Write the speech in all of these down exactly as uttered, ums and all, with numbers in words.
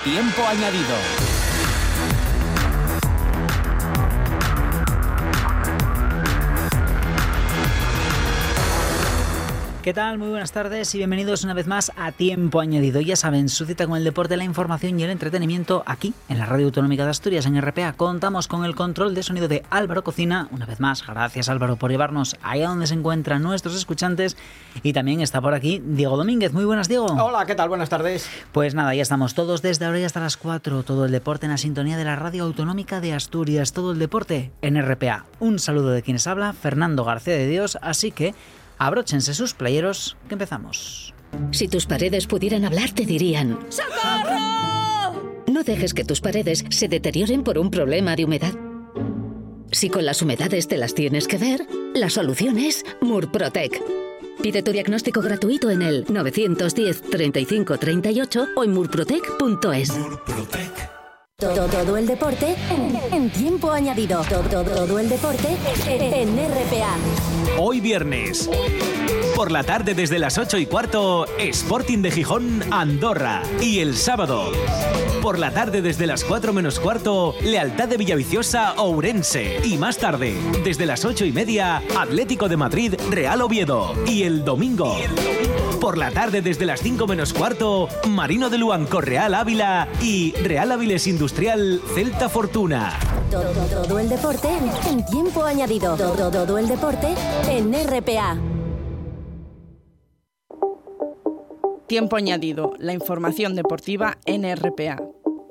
Tiempo añadido. ¿Qué tal? Muy buenas tardes y bienvenidos una vez más a Tiempo Añadido. Ya saben, su cita con el deporte, la información y el entretenimiento aquí en la Radio Autonómica de Asturias, en R P A. Contamos con el control de sonido de Álvaro Cocina. Una vez más, gracias Álvaro por llevarnos allá donde se encuentran nuestros escuchantes. Y también está por aquí Diego Domínguez. Muy buenas, Diego. Hola, ¿qué tal? Buenas tardes. Pues nada, ya estamos todos desde ahora y hasta las cuatro. Todo el deporte en la sintonía de la Radio Autonómica de Asturias. Todo el deporte en R P A. Un saludo de quienes habla, Fernando García de Dios. Así que abróchense sus playeros, que empezamos. Si tus paredes pudieran hablar, te dirían: ¡socorro! No dejes que tus paredes se deterioren por un problema de humedad. Si con las humedades te las tienes que ver, la solución es Murprotec. Pide tu diagnóstico gratuito en el nueve uno cero, treinta y cinco, treinta y ocho o en murprotec punto es. Murprotec. Todo, todo el deporte en, en tiempo añadido. Todo, todo, todo el deporte en R P A. Hoy viernes, por la tarde desde las ocho y cuarto, Sporting de Gijón, Andorra. Y el sábado, por la tarde desde las cuatro menos cuarto, Lealtad de Villaviciosa, Ourense. Y más tarde, desde las ocho y media, Atlético de Madrid, Real Oviedo. Y el domingo, y el domingo por la tarde desde las cinco menos cuarto, Marino de Luanco, Real Ávila. Y Real Áviles Industrial, Celta Fortuna. Todo, todo, todo el deporte en tiempo añadido. Todo, todo el deporte en R P A. Tiempo añadido, la información deportiva en R P A.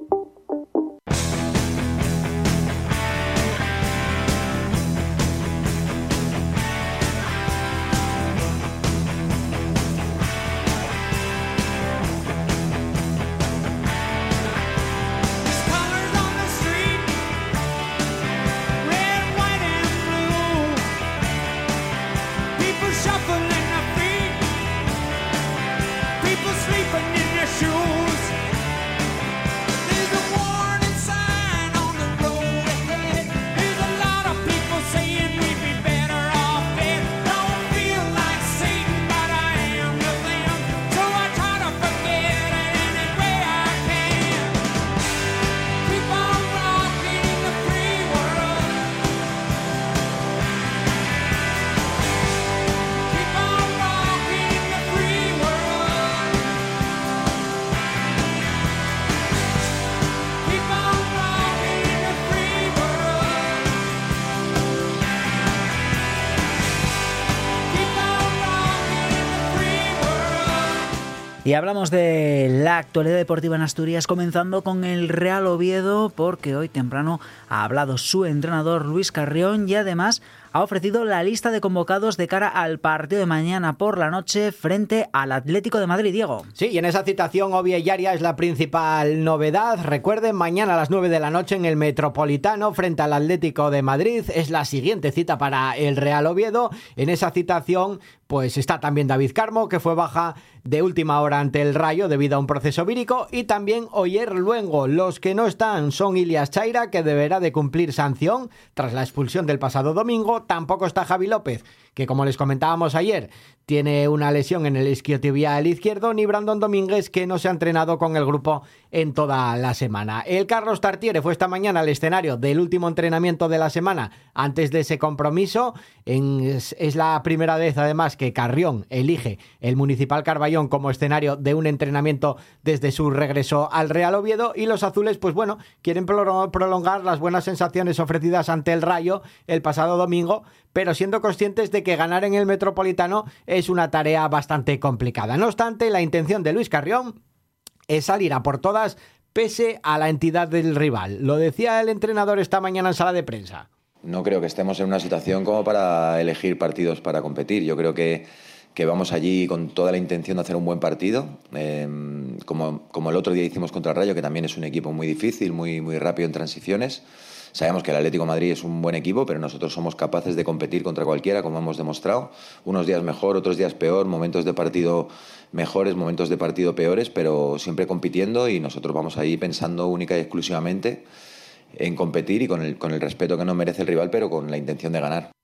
Y hablamos de la actualidad deportiva en Asturias, comenzando con el Real Oviedo, porque hoy temprano ha hablado su entrenador Luis Carrión y además ha ofrecido la lista de convocados de cara al partido de mañana por la noche frente al Atlético de Madrid, Diego. Sí, y en esa citación Ovillaria es la principal novedad. Recuerden, mañana a las nueve de la noche en el Metropolitano frente al Atlético de Madrid. Es la siguiente cita para el Real Oviedo. En esa citación pues está también David Carmo, que fue baja de última hora ante el Rayo debido a un proceso vírico, y también Oyer Luengo. Los que no están son Ilias Chaira, que deberá de cumplir sanción tras la expulsión del pasado domingo. Tampoco está Javi López, que como les comentábamos ayer, tiene una lesión en el isquiotibial izquierdo, ni Brandon Domínguez, que no se ha entrenado con el grupo en toda la semana. El Carlos Tartiere fue esta mañana al escenario del último entrenamiento de la semana antes de ese compromiso. En, es, es la primera vez además que Carrión elige el Municipal Carballón como escenario de un entrenamiento desde su regreso al Real Oviedo, y los azules pues bueno, quieren prolongar las buenas sensaciones ofrecidas ante el Rayo el pasado domingo, pero siendo conscientes de que ganar en el Metropolitano es una tarea bastante complicada. No obstante, la intención de Luis Carrión es salir a por todas pese a la entidad del rival. Lo decía el entrenador esta mañana en sala de prensa. No creo que estemos en una situación como para elegir partidos para competir. Yo creo que, que vamos allí con toda la intención de hacer un buen partido, eh, como, como el otro día hicimos contra el Rayo, que también es un equipo muy difícil, muy, muy rápido en transiciones. Sabemos que el Atlético de Madrid es un buen equipo, pero nosotros somos capaces de competir contra cualquiera, como hemos demostrado. Unos días mejor, otros días peor, momentos de partido mejores, momentos de partido peores, pero siempre compitiendo, y nosotros vamos ahí pensando única y exclusivamente en competir y con el, con el respeto que nos merece el rival, pero con la intención de ganar.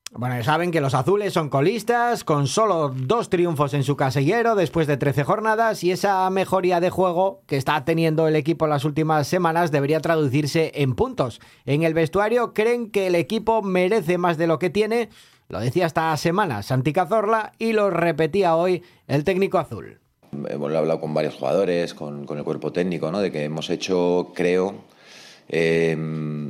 Bueno, ya saben que los azules son colistas, con solo dos triunfos en su casillero después de trece jornadas, y esa mejoría de juego que está teniendo el equipo en las últimas semanas debería traducirse en puntos. En el vestuario creen que el equipo merece más de lo que tiene, lo decía esta semana Santi Cazorla y lo repetía hoy el técnico azul. Hemos hablado con varios jugadores, con, con el cuerpo técnico, ¿no? De que hemos hecho, creo... Eh,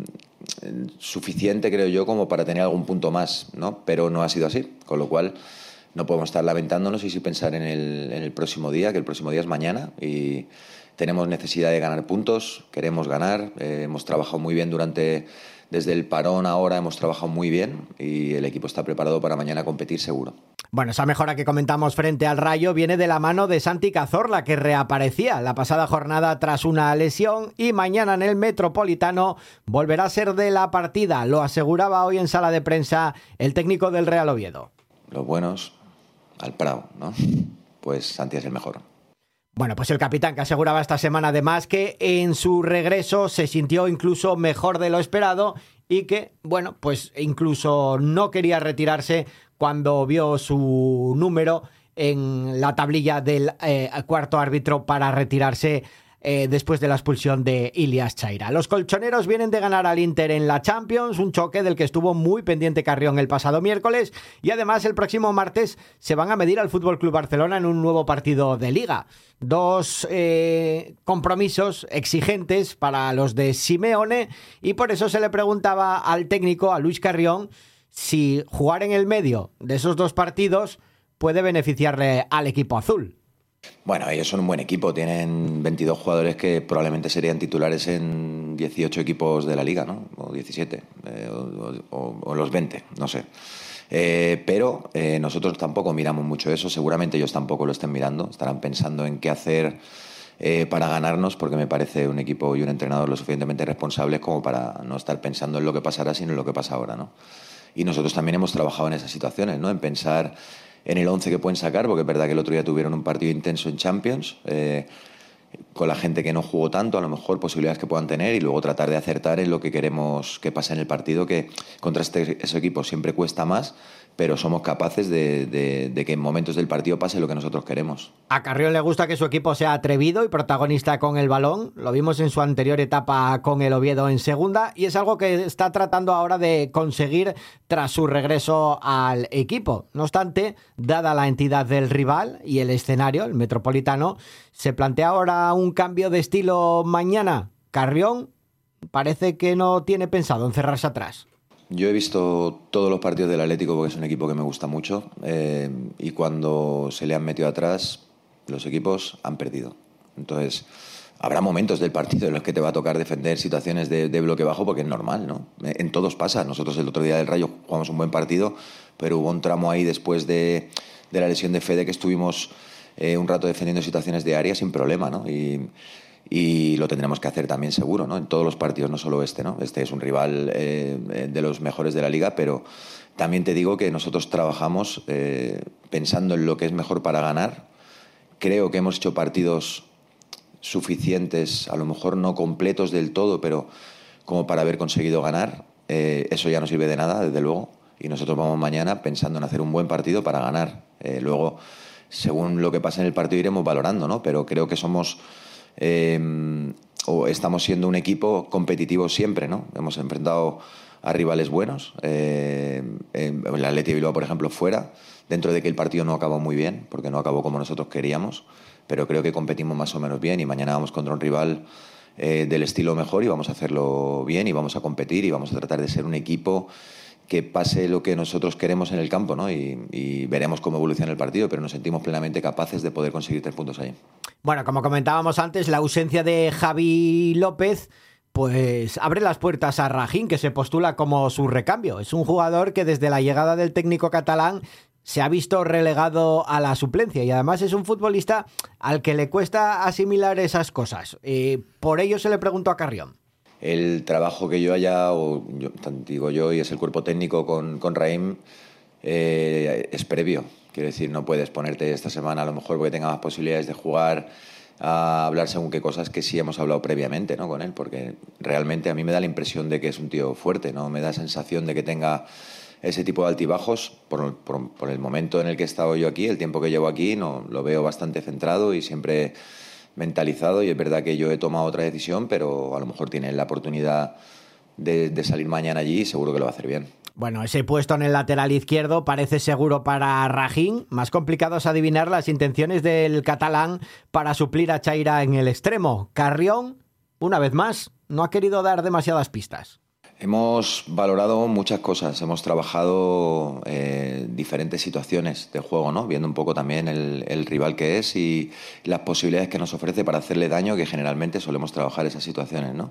suficiente, creo yo, como para tener algún punto más, ¿no? Pero no ha sido así, con lo cual no podemos estar lamentándonos y sí pensar en el, en el próximo día, que el próximo día es mañana y tenemos necesidad de ganar puntos, queremos ganar, eh, hemos trabajado muy bien durante, desde el parón ahora hemos trabajado muy bien y el equipo está preparado para mañana competir seguro. Bueno, esa mejora que comentamos frente al Rayo viene de la mano de Santi Cazorla, que reaparecía la pasada jornada tras una lesión y mañana en el Metropolitano volverá a ser de la partida. Lo aseguraba hoy en sala de prensa el técnico del Real Oviedo. Los buenos al Prado, ¿no? Pues Santi es el mejor. Bueno, pues el capitán que aseguraba esta semana además que en su regreso se sintió incluso mejor de lo esperado y que, bueno, pues incluso no quería retirarse cuando vio su número en la tablilla del eh, cuarto árbitro para retirarse eh, después de la expulsión de Ilias Chaira. Los colchoneros vienen de ganar al Inter en la Champions, un choque del que estuvo muy pendiente Carrión el pasado miércoles, y además el próximo martes se van a medir al F C Barcelona en un nuevo partido de Liga. Dos eh, compromisos exigentes para los de Simeone, y por eso se le preguntaba al técnico, a Luis Carrión, si jugar en el medio de esos dos partidos puede beneficiarle al equipo azul. Bueno, ellos son un buen equipo, tienen veintidós jugadores que probablemente serían titulares en dieciocho equipos de la Liga, ¿no? O diecisiete, eh, o, o, o los veinte, no sé. Eh, pero eh, nosotros tampoco miramos mucho eso, seguramente ellos tampoco lo estén mirando, estarán pensando en qué hacer eh, para ganarnos, porque me parece un equipo y un entrenador lo suficientemente responsables como para no estar pensando en lo que pasará, sino en lo que pasa ahora, ¿no? Y nosotros también hemos trabajado en esas situaciones, ¿no? En pensar en el once que pueden sacar, porque es verdad que el otro día tuvieron un partido intenso en Champions, eh, con la gente que no jugó tanto, a lo mejor posibilidades que puedan tener, y luego tratar de acertar en lo que queremos que pase en el partido, que contra este, ese equipo siempre cuesta más, pero somos capaces de, de, de que en momentos del partido pase lo que nosotros queremos. A Carrión le gusta que su equipo sea atrevido y protagonista con el balón. Lo vimos en su anterior etapa con el Oviedo en segunda y es algo que está tratando ahora de conseguir tras su regreso al equipo. No obstante, dada la entidad del rival y el escenario, el Metropolitano, ¿se plantea ahora un cambio de estilo mañana? Carrión parece que no tiene pensado encerrarse atrás. Yo he visto todos los partidos del Atlético porque es un equipo que me gusta mucho eh, y cuando se le han metido atrás los equipos han perdido. Entonces habrá momentos del partido en los que te va a tocar defender situaciones de, de bloque bajo porque es normal, ¿no? En todos pasa. Nosotros el otro día del Rayo jugamos un buen partido, pero hubo un tramo ahí después de, de la lesión de Fede que estuvimos eh, un rato defendiendo situaciones de área sin problema, ¿no? Y Y lo tendremos que hacer también seguro, ¿no? En todos los partidos, no solo este, ¿no? Este es un rival eh, de los mejores de la Liga, pero también te digo que nosotros trabajamos eh, pensando en lo que es mejor para ganar. Creo que hemos hecho partidos suficientes, a lo mejor no completos del todo, pero como para haber conseguido ganar. Eh, eso ya no sirve de nada, desde luego. Y nosotros vamos mañana pensando en hacer un buen partido para ganar. Eh, luego, según lo que pase en el partido, iremos valorando, ¿no? Pero creo que somos... Eh, o estamos siendo un equipo competitivo siempre, ¿no? Hemos enfrentado a rivales buenos, eh, el Athletic Bilbao, por ejemplo, fuera, dentro de que el partido no acabó muy bien, porque no acabó como nosotros queríamos, pero creo que competimos más o menos bien y mañana vamos contra un rival eh, del estilo mejor y vamos a hacerlo bien y vamos a competir y vamos a tratar de ser un equipo que pase lo que nosotros queremos en el campo, ¿no? Y, y veremos cómo evoluciona el partido, pero nos sentimos plenamente capaces de poder conseguir tres puntos ahí. Bueno, como comentábamos antes, la ausencia de Javi López pues abre las puertas a Rajín, que se postula como su recambio. Es un jugador que desde la llegada del técnico catalán se ha visto relegado a la suplencia y además es un futbolista al que le cuesta asimilar esas cosas. Eh, por ello se le preguntó a Carrión. El trabajo que yo haya, o yo, digo yo, y es el cuerpo técnico con, con Raim, eh, es previo. Quiero decir, no puedes ponerte esta semana a lo mejor porque tenga más posibilidades de jugar a hablar según qué cosas que sí hemos hablado previamente, ¿no? Con él, porque realmente a mí me da la impresión de que es un tío fuerte, ¿no? Me da la sensación de que tenga ese tipo de altibajos. Por, por, por el momento en el que he estado yo aquí, el tiempo que llevo aquí, no, lo veo bastante centrado y siempre mentalizado, y es verdad que yo he tomado otra decisión, pero a lo mejor tiene la oportunidad de, de salir mañana allí y seguro que lo va a hacer bien. Bueno, ese puesto en el lateral izquierdo parece seguro para Rajín. Más complicado es adivinar las intenciones del catalán para suplir a Chaira en el extremo. Carrión, una vez más, no ha querido dar demasiadas pistas. Hemos valorado muchas cosas, hemos trabajado eh, diferentes situaciones de juego, ¿no? Viendo un poco también el, el rival que es y las posibilidades que nos ofrece para hacerle daño, que generalmente solemos trabajar esas situaciones, ¿no?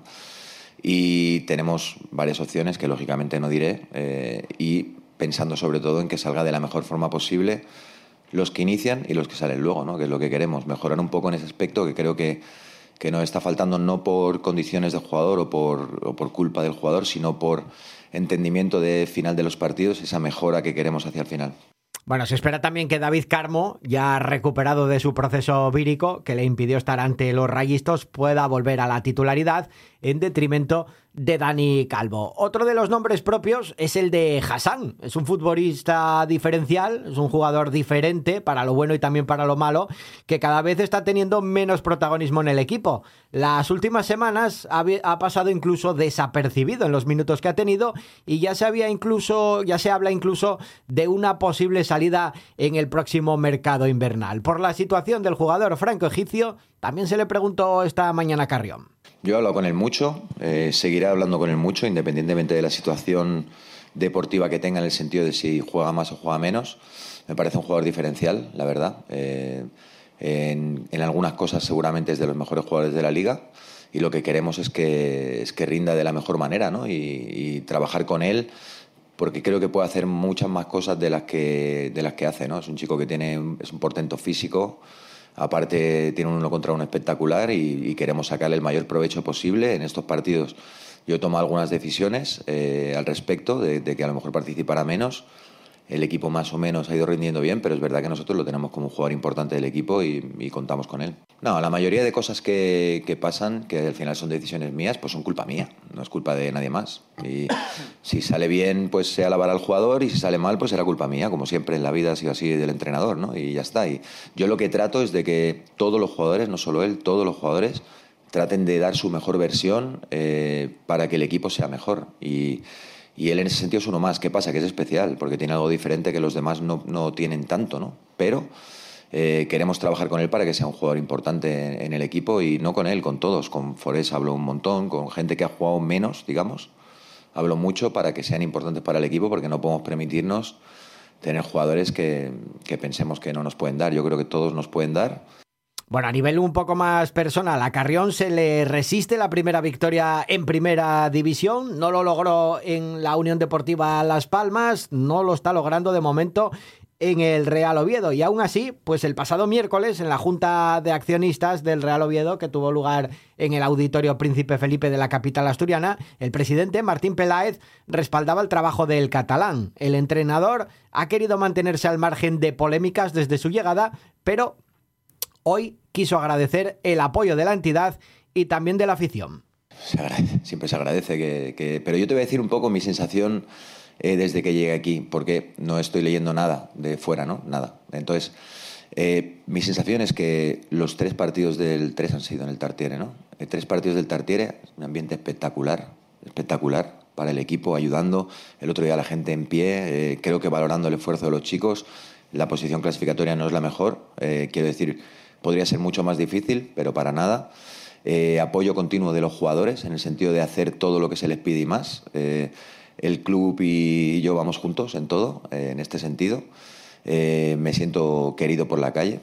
Y tenemos varias opciones que lógicamente no diré, eh, y pensando sobre todo en que salga de la mejor forma posible los que inician y los que salen luego, ¿no? Que es lo que queremos, mejorar un poco en ese aspecto, que creo que, que nos está faltando, no por condiciones del jugador o por, o por culpa del jugador, sino por entendimiento de final de los partidos, esa mejora que queremos hacia el final. Bueno, se espera también que David Carmo, ya recuperado de su proceso vírico, que le impidió estar ante los rayistas, pueda volver a la titularidad en detrimento de Dani Calvo. Otro de los nombres propios es el de Hassan. Es un futbolista diferencial, es un jugador diferente para lo bueno y también para lo malo, que cada vez está teniendo menos protagonismo en el equipo. Las últimas semanas ha, ha pasado incluso desapercibido en los minutos que ha tenido, y ya se había incluso, ya se habla incluso de una posible salida en el próximo mercado invernal. Por la situación del jugador franco-egipcio, también se le preguntó esta mañana a Carrión. Yo he hablado con él mucho, eh, seguiré hablando con él mucho, independientemente de la situación deportiva que tenga, en el sentido de si juega más o juega menos. Me parece un jugador diferencial, la verdad. Eh, en, en algunas cosas seguramente es de los mejores jugadores de la liga, y lo que queremos es que, es que rinda de la mejor manera, ¿no? y, y trabajar con él, porque creo que puede hacer muchas más cosas de las que, de las que hace, ¿no? Es un chico que tiene, es un portento físico. Aparte tiene un uno contra uno espectacular, y, y queremos sacarle el mayor provecho posible en estos partidos. Yo he tomado algunas decisiones eh, al respecto, de, de que a lo mejor participará menos. El equipo más o menos ha ido rindiendo bien, pero es verdad que nosotros lo tenemos como un jugador importante del equipo y, y contamos con él. No, la mayoría de cosas que, que pasan, que al final son decisiones mías, pues son culpa mía, no es culpa de nadie más. Y si sale bien, pues se alabará al jugador, y si sale mal, pues será culpa mía, como siempre en la vida ha sido así, del entrenador, ¿no? Y ya está. Y yo lo que trato es de que todos los jugadores, no solo él, todos los jugadores traten de dar su mejor versión eh, para que el equipo sea mejor. Y Y él en ese sentido es uno más. ¿Qué pasa? Que es especial, porque tiene algo diferente que los demás no, no tienen tanto, ¿no? Pero eh, queremos trabajar con él para que sea un jugador importante en, en el equipo, y no con él, con todos. Con Forés hablo un montón, con gente que ha jugado menos, digamos. Hablo mucho para que sean importantes para el equipo, porque no podemos permitirnos tener jugadores que, que pensemos que no nos pueden dar. Yo creo que todos nos pueden dar. Bueno, a nivel un poco más personal, a Carrión se le resiste la primera victoria en primera división. No lo logró en la Unión Deportiva Las Palmas, no lo está logrando de momento en el Real Oviedo. Y aún así, pues el pasado miércoles, en la Junta de Accionistas del Real Oviedo, que tuvo lugar en el Auditorio Príncipe Felipe de la capital asturiana, el presidente Martín Peláez respaldaba el trabajo del catalán. El entrenador ha querido mantenerse al margen de polémicas desde su llegada, pero hoy quiso agradecer el apoyo de la entidad y también de la afición. Se agradece, siempre se agradece, que, que... pero yo te voy a decir un poco mi sensación eh, desde que llegué aquí, porque no estoy leyendo nada de fuera, ¿no? Nada. Entonces, eh, mi sensación es que los tres partidos del tres han sido en el Tartiere, ¿no? Eh, tres partidos del Tartiere, un ambiente espectacular, espectacular para el equipo, ayudando. El otro día la gente en pie, eh, creo que valorando el esfuerzo de los chicos. La posición clasificatoria no es la mejor, eh, quiero decir... Podría ser mucho más difícil, pero para nada. Eh, apoyo continuo de los jugadores, en el sentido de hacer todo lo que se les pide y más. Eh, el club y yo vamos juntos en todo, eh, en este sentido. Eh, me siento querido por la calle,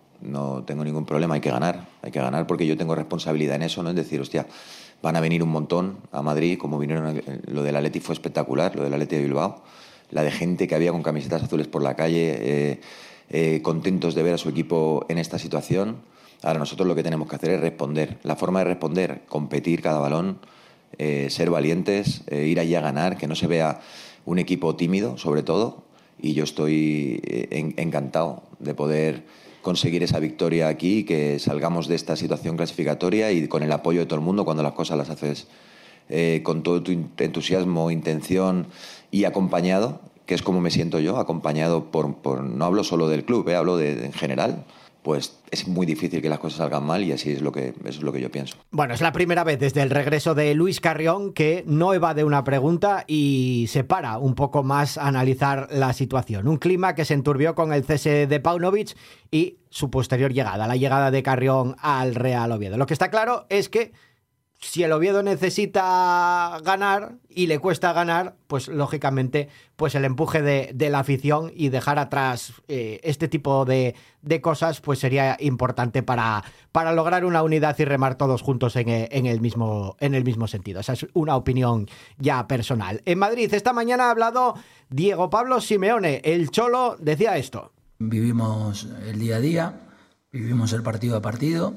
no tengo ningún problema, hay que ganar. Hay que ganar porque yo tengo responsabilidad en eso, ¿no? Es decir, hostia, van a venir un montón a Madrid, como vinieron, lo del Atleti fue espectacular, lo del Atleti de Bilbao. La de gente que había con camisetas azules por la calle... Eh, Eh, contentos de ver a su equipo en esta situación. Ahora nosotros lo que tenemos que hacer es responder. La forma de responder, competir cada balón, eh, ser valientes, eh, ir allí a ganar, que no se vea un equipo tímido, sobre todo. Y yo estoy eh, en, encantado de poder conseguir esa victoria aquí y que salgamos de esta situación clasificatoria, y con el apoyo de todo el mundo cuando las cosas las haces eh, con todo tu entusiasmo, intención y acompañado. que es como me siento yo, acompañado por, por no hablo solo del club, ¿eh? hablo de, de en general, pues es muy difícil que las cosas salgan mal y así es lo que, eso es lo que yo pienso. Bueno, es la primera vez desde el regreso de Luis Carrión que no evade una pregunta y se para un poco más a analizar la situación. Un clima que se enturbió con el cese de Paunovic y su posterior llegada, la llegada de Carrión al Real Oviedo. Lo que está claro es que si el Oviedo necesita ganar y le cuesta ganar, pues lógicamente pues el empuje de, de la afición y dejar atrás eh, este tipo de, de cosas pues sería importante para, para lograr una unidad y remar todos juntos en, en, el mismo, en el mismo sentido. Esa es una opinión ya personal. En Madrid esta mañana ha hablado Diego Pablo Simeone. El Cholo decía esto. Vivimos el día a día, vivimos el partido a partido.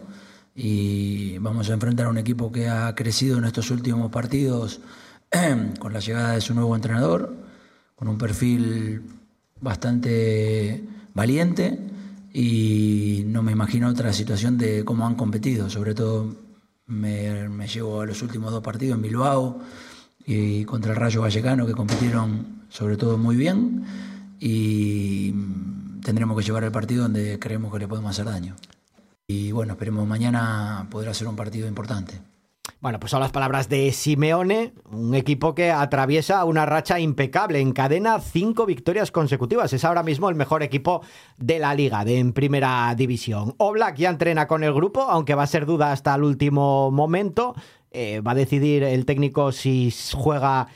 Y vamos a enfrentar a un equipo que ha crecido en estos últimos partidos con la llegada de su nuevo entrenador, con un perfil bastante valiente y no me imagino otra situación de cómo han competido. Sobre todo me, me llevo a los últimos dos partidos en Bilbao y contra el Rayo Vallecano, que compitieron sobre todo muy bien, y tendremos que llevar el partido donde creemos que le podemos hacer daño. Y bueno, esperemos mañana poder hacer un partido importante. Bueno, pues son las palabras de Simeone, un equipo que atraviesa una racha impecable, encadena cinco victorias consecutivas. Es ahora mismo el mejor equipo de la liga, de en primera división. Oblak ya entrena con el grupo, aunque va a ser duda hasta el último momento. Eh, va a decidir el técnico si juega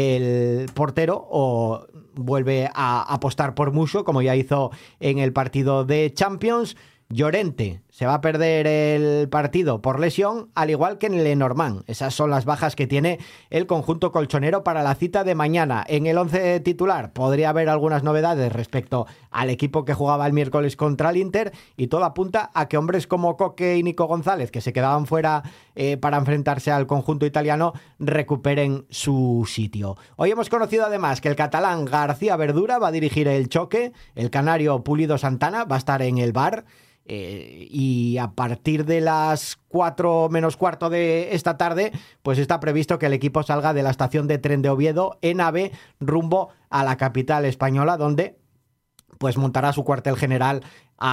el portero o vuelve a apostar por Musso, como ya hizo en el partido de Champions. Llorente se va a perder el partido por lesión, al igual que en Lenormand. Esas son las bajas que tiene el conjunto colchonero para la cita de mañana. En el once titular podría haber algunas novedades respecto al equipo que jugaba el miércoles contra el Inter, y todo apunta a que hombres como Coque y Nico González, que se quedaban fuera eh, para enfrentarse al conjunto italiano, recuperen su sitio. Hoy hemos conocido además que el catalán García Verdura va a dirigir el choque, el canario Pulido Santana va a estar en el bar. Eh, y a partir de las cuatro menos cuarto de esta tarde pues está previsto que el equipo salga de la estación de tren de Oviedo en AVE rumbo a la capital española, donde pues montará su cuartel general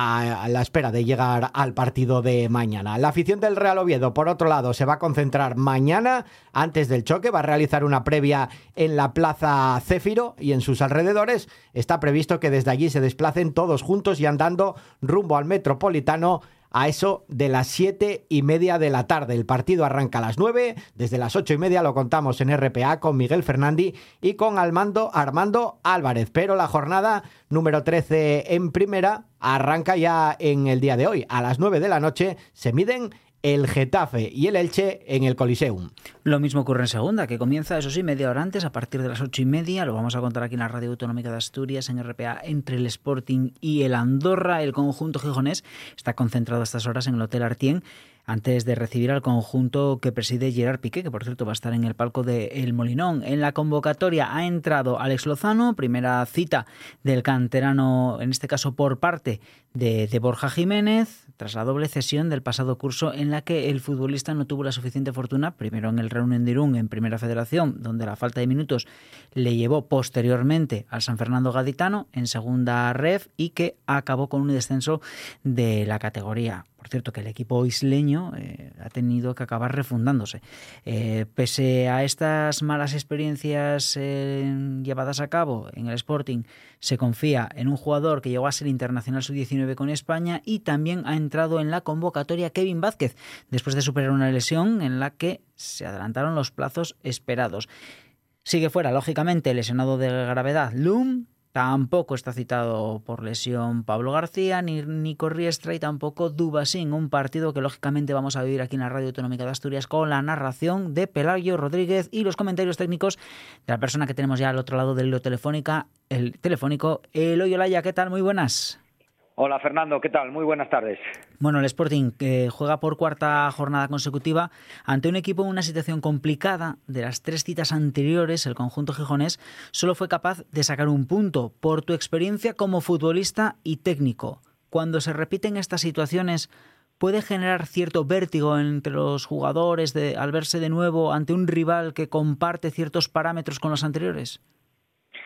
a la espera de llegar al partido de mañana. La afición del Real Oviedo, por otro lado, se va a concentrar mañana antes del choque, va a realizar una previa en la Plaza Céfiro y en sus alrededores. Está previsto que desde allí se desplacen todos juntos y andando rumbo al Metropolitano a eso de las siete y media de la tarde. El partido arranca a las nueve, desde las ocho y media lo contamos en R P A con Miguel Fernandi y con Armando, Armando Álvarez, pero la jornada número trece en primera arranca ya en el día de hoy. A las nueve de la noche se miden el Getafe y el Elche en el Coliseum. Lo mismo ocurre en segunda, que comienza, eso sí, media hora antes, a partir de las ocho y media. Lo vamos a contar aquí en la Radio Autonómica de Asturias, en R P A, entre el Sporting y el Andorra. El conjunto gijonés está concentrado a estas horas en el Hotel Artien, antes de recibir al conjunto que preside Gerard Piqué, que por cierto va a estar en el palco de El Molinón. En la convocatoria ha entrado Alex Lozano, primera cita del canterano, en este caso por parte de, de Borja Jiménez, tras la doble cesión del pasado curso en la que el futbolista no tuvo la suficiente fortuna, primero en el Reunión de Irún en Primera Federación, donde la falta de minutos le llevó posteriormente al San Fernando Gaditano en Segunda Ref, y que acabó con un descenso de la categoría. Por cierto, que el equipo isleño eh, ha tenido que acabar refundándose. Eh, pese a estas malas experiencias eh, llevadas a cabo en el Sporting, se confía en un jugador que llegó a ser internacional sub diecinueve con España, y también ha entrado en la convocatoria Kevin Vázquez, después de superar una lesión en la que se adelantaron los plazos esperados. Sigue fuera, lógicamente, lesionado de gravedad Lum. Tampoco está citado por lesión Pablo García, ni Nico Riestra, y tampoco Dubasín. Un partido que lógicamente vamos a vivir aquí en la Radio Autonómica de Asturias con la narración de Pelayo Rodríguez y los comentarios técnicos de la persona que tenemos ya al otro lado del hilo telefónica, el telefónico, Eloy Olaya. ¿Qué tal? Muy buenas. Hola Fernando, ¿qué tal? Muy buenas tardes. Bueno, el Sporting eh, juega por cuarta jornada consecutiva ante un equipo en una situación complicada. De las tres citas anteriores, el conjunto gijonés solo fue capaz de sacar un punto. Por tu experiencia como futbolista y técnico, cuando se repiten estas situaciones, ¿puede generar cierto vértigo entre los jugadores de, al verse de nuevo ante un rival que comparte ciertos parámetros con los anteriores?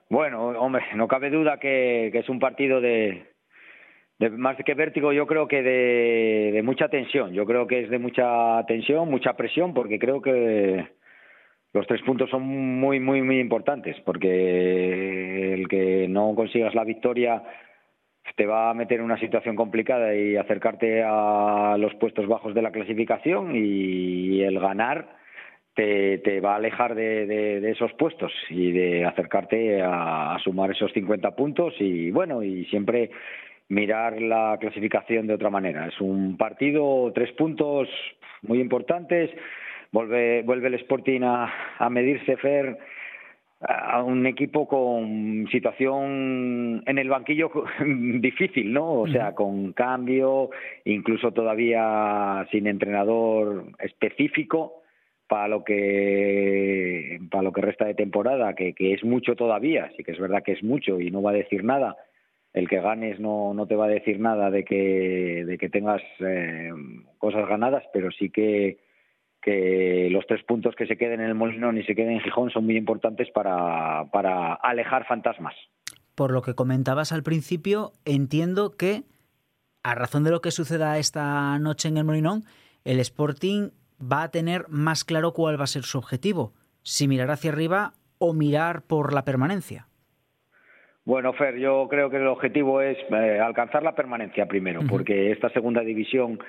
Bueno, hombre, no cabe duda que, que es un partido de, de más que vértigo, yo creo que de, de mucha tensión. Yo creo que es de mucha tensión, mucha presión, porque creo que los tres puntos son muy, muy, muy importantes, porque el que no consigas la victoria te va a meter en una situación complicada y acercarte a los puestos bajos de la clasificación, y el ganar te, te va a alejar de, de, de esos puestos y de acercarte a, a sumar esos cincuenta puntos y bueno, y siempre mirar la clasificación de otra manera. Es un partido, tres puntos muy importantes. Vuelve, vuelve el Sporting a, a medirse, Fer, a un equipo con situación en el banquillo difícil, ¿no? O sea, con cambio, incluso todavía sin entrenador específico para lo que para lo que resta de temporada, que, que es mucho todavía. Sí que es verdad que es mucho y no va a decir nada. El que ganes no no te va a decir nada de que de que tengas eh, cosas ganadas, pero sí que que los tres puntos que se queden en el Molinón y se queden en Gijón son muy importantes para, para alejar fantasmas. Por lo que comentabas al principio, entiendo que, a razón de lo que suceda esta noche en el Molinón, el Sporting va a tener más claro cuál va a ser su objetivo, si mirar hacia arriba o mirar por la permanencia. Bueno, Fer, yo creo que el objetivo es eh, alcanzar la permanencia primero, uh-huh. porque esta segunda división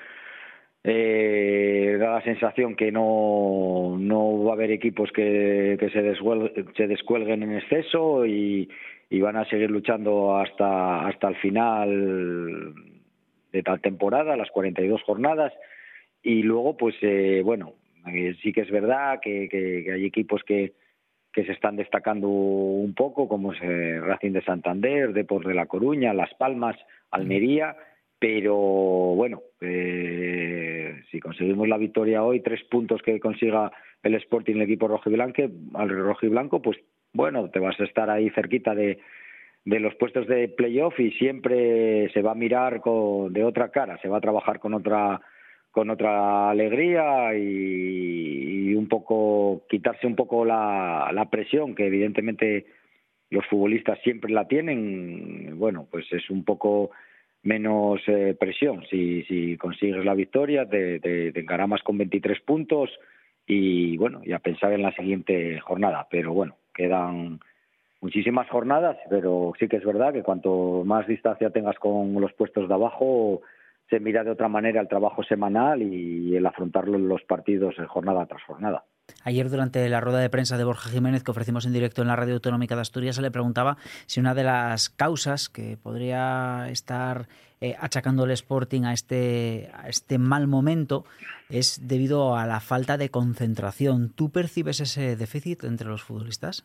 Eh, da la sensación que no, no va a haber equipos que, que se, descuelguen, se descuelguen en exceso y, y van a seguir luchando hasta, hasta el final de tal temporada, las cuarenta y dos jornadas, y luego pues eh, bueno, eh, sí que es verdad que, que, que hay equipos que, que se están destacando un poco, como es eh, Racing de Santander, Depor de La Coruña, Las Palmas, Almería, pero bueno, eh, si conseguimos la victoria hoy, tres puntos que consiga el Sporting, el equipo rojiblanco, al rojiblanco, pues bueno, te vas a estar ahí cerquita de, de los puestos de playoff y siempre se va a mirar con, de otra cara, se va a trabajar con otra con otra alegría y, y un poco quitarse un poco la, la presión que evidentemente los futbolistas siempre la tienen. Bueno, pues es un poco menos eh, presión. Si, si consigues la victoria, te, te, te encaramas con veintitrés puntos y bueno, ya pensar en la siguiente jornada. Pero bueno, quedan muchísimas jornadas, pero sí que es verdad que cuanto más distancia tengas con los puestos de abajo, se mira de otra manera el trabajo semanal y el afrontarlo en los partidos jornada tras jornada. Ayer, durante la rueda de prensa de Borja Jiménez que ofrecimos en directo en la Radio Autonómica de Asturias, se le preguntaba si una de las causas que podría estar eh, achacando el Sporting a este, a este mal momento es debido a la falta de concentración. ¿Tú percibes ese déficit entre los futbolistas?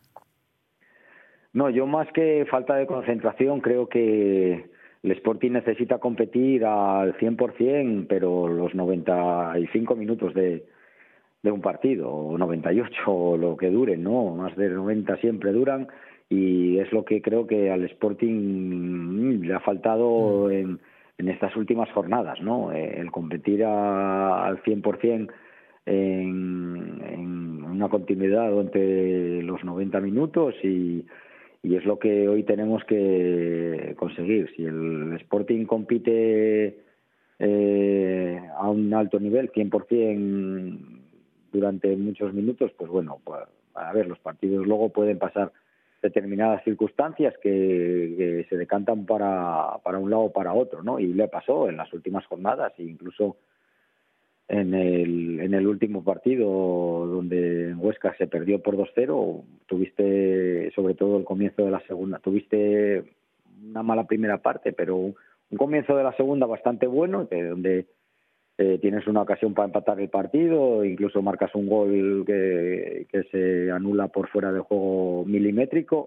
No, yo más que falta de concentración creo que el Sporting necesita competir al cien por ciento, pero los noventa y cinco minutos de de un partido, o noventa y ocho, o lo que duren, ¿no? Más de noventa siempre duran, y es lo que creo que al Sporting le ha faltado en, en estas últimas jornadas, ¿no? El competir a, al cien por ciento en, en una continuidad durante los noventa minutos, y, y es lo que hoy tenemos que conseguir. Si el Sporting compite eh, a un alto nivel, cien por ciento durante muchos minutos, pues bueno, pues, a ver, los partidos luego pueden pasar determinadas circunstancias que, que se decantan para, para un lado o para otro, ¿no? Y le pasó en las últimas jornadas, e incluso en el, en el último partido donde en Huesca se perdió por dos cero, tuviste, sobre todo el comienzo de la segunda, tuviste una mala primera parte, pero un comienzo de la segunda bastante bueno, que donde Eh, tienes una ocasión para empatar el partido, incluso marcas un gol que, que se anula por fuera del juego milimétrico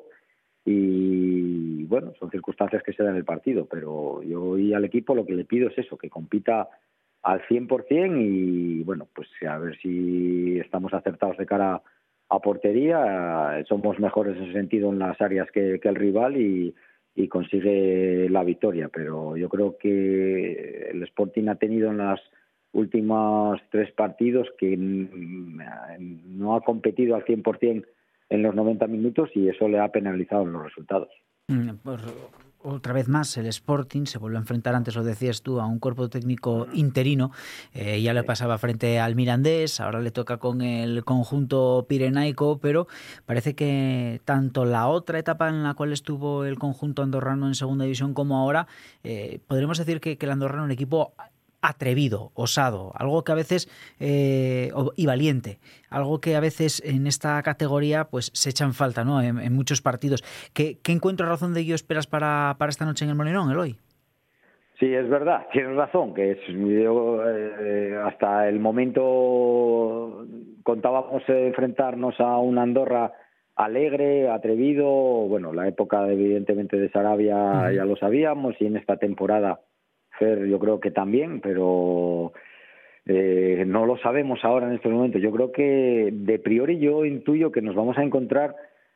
y bueno, son circunstancias que se dan en el partido, pero yo hoy al equipo lo que le pido es eso, que compita al cien por ciento y bueno, pues a ver si estamos acertados de cara a portería, somos mejores en ese sentido en las áreas que, que el rival y, y consigue la victoria, pero yo creo que el Sporting ha tenido en las últimos tres partidos que no ha competido al cien por ciento en los noventa minutos y eso le ha penalizado en los resultados. Mm, pues, otra vez más el Sporting se vuelve a enfrentar, antes lo decías tú, a un cuerpo técnico interino. Eh, ya le pasaba frente al Mirandés, ahora le toca con el conjunto pirenaico, pero parece que tanto la otra etapa en la cual estuvo el conjunto andorrano en segunda división como ahora, eh, podremos decir que, que el andorrano es un equipo atrevido, osado, algo que a veces eh, y valiente, algo que a veces en esta categoría pues se echa en falta, ¿no? En, en muchos partidos. ¿Qué, qué encuentro a razón de ello esperas para, para esta noche en el Molinón, Eloy? Sí, es verdad, tienes razón, que es, yo, eh, hasta el momento contábamos enfrentarnos a un Andorra alegre, atrevido. Bueno, la época evidentemente de Sarabia uh-huh. ya lo sabíamos, y en esta temporada Fer, yo creo que también, pero eh, no lo sabemos ahora en estos momentos. Yo creo que de priori yo intuyo que nos vamos a encontrar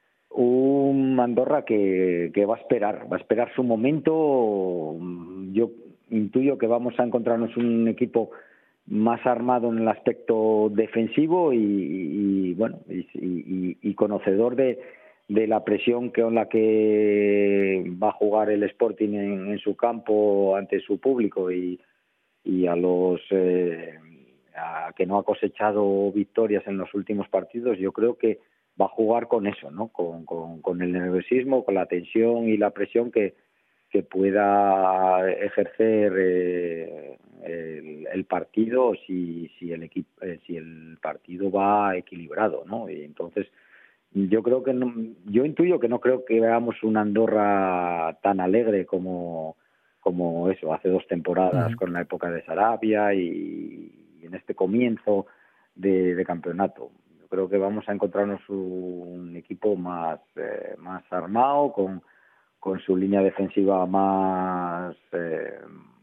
un Andorra que, que va a esperar, va a esperar su momento. Yo intuyo que vamos a encontrarnos un equipo más armado en el aspecto defensivo y, y bueno y, y, y conocedor de de la presión con la que va a jugar el Sporting en, en su campo ante su público y, y a los eh, a que no ha cosechado victorias en los últimos partidos. Yo creo que va a jugar con eso, ¿no? Con, con, con el nerviosismo, con la tensión y la presión que, que pueda ejercer eh, el, el partido si, si el equipo eh, si el partido va equilibrado, ¿no? Y entonces yo creo que no, yo intuyo que no creo que veamos una Andorra tan alegre como como eso hace dos temporadas uh-huh. con la época de Sarabia y, y en este comienzo de, de campeonato. Yo creo que vamos a encontrarnos un equipo más eh, más armado, con con su línea defensiva más eh,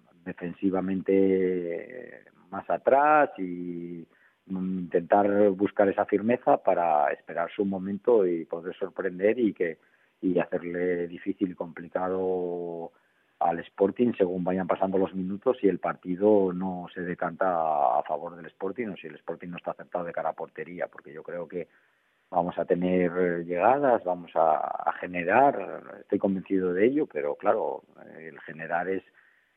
defensivamente más atrás y intentar buscar esa firmeza para esperar su momento y poder sorprender y que y hacerle difícil y complicado al Sporting según vayan pasando los minutos y el partido no se decanta a favor del Sporting o si el Sporting no está acertado de cara a portería, porque yo creo que vamos a tener llegadas, vamos a, a generar, estoy convencido de ello, pero claro, el generar es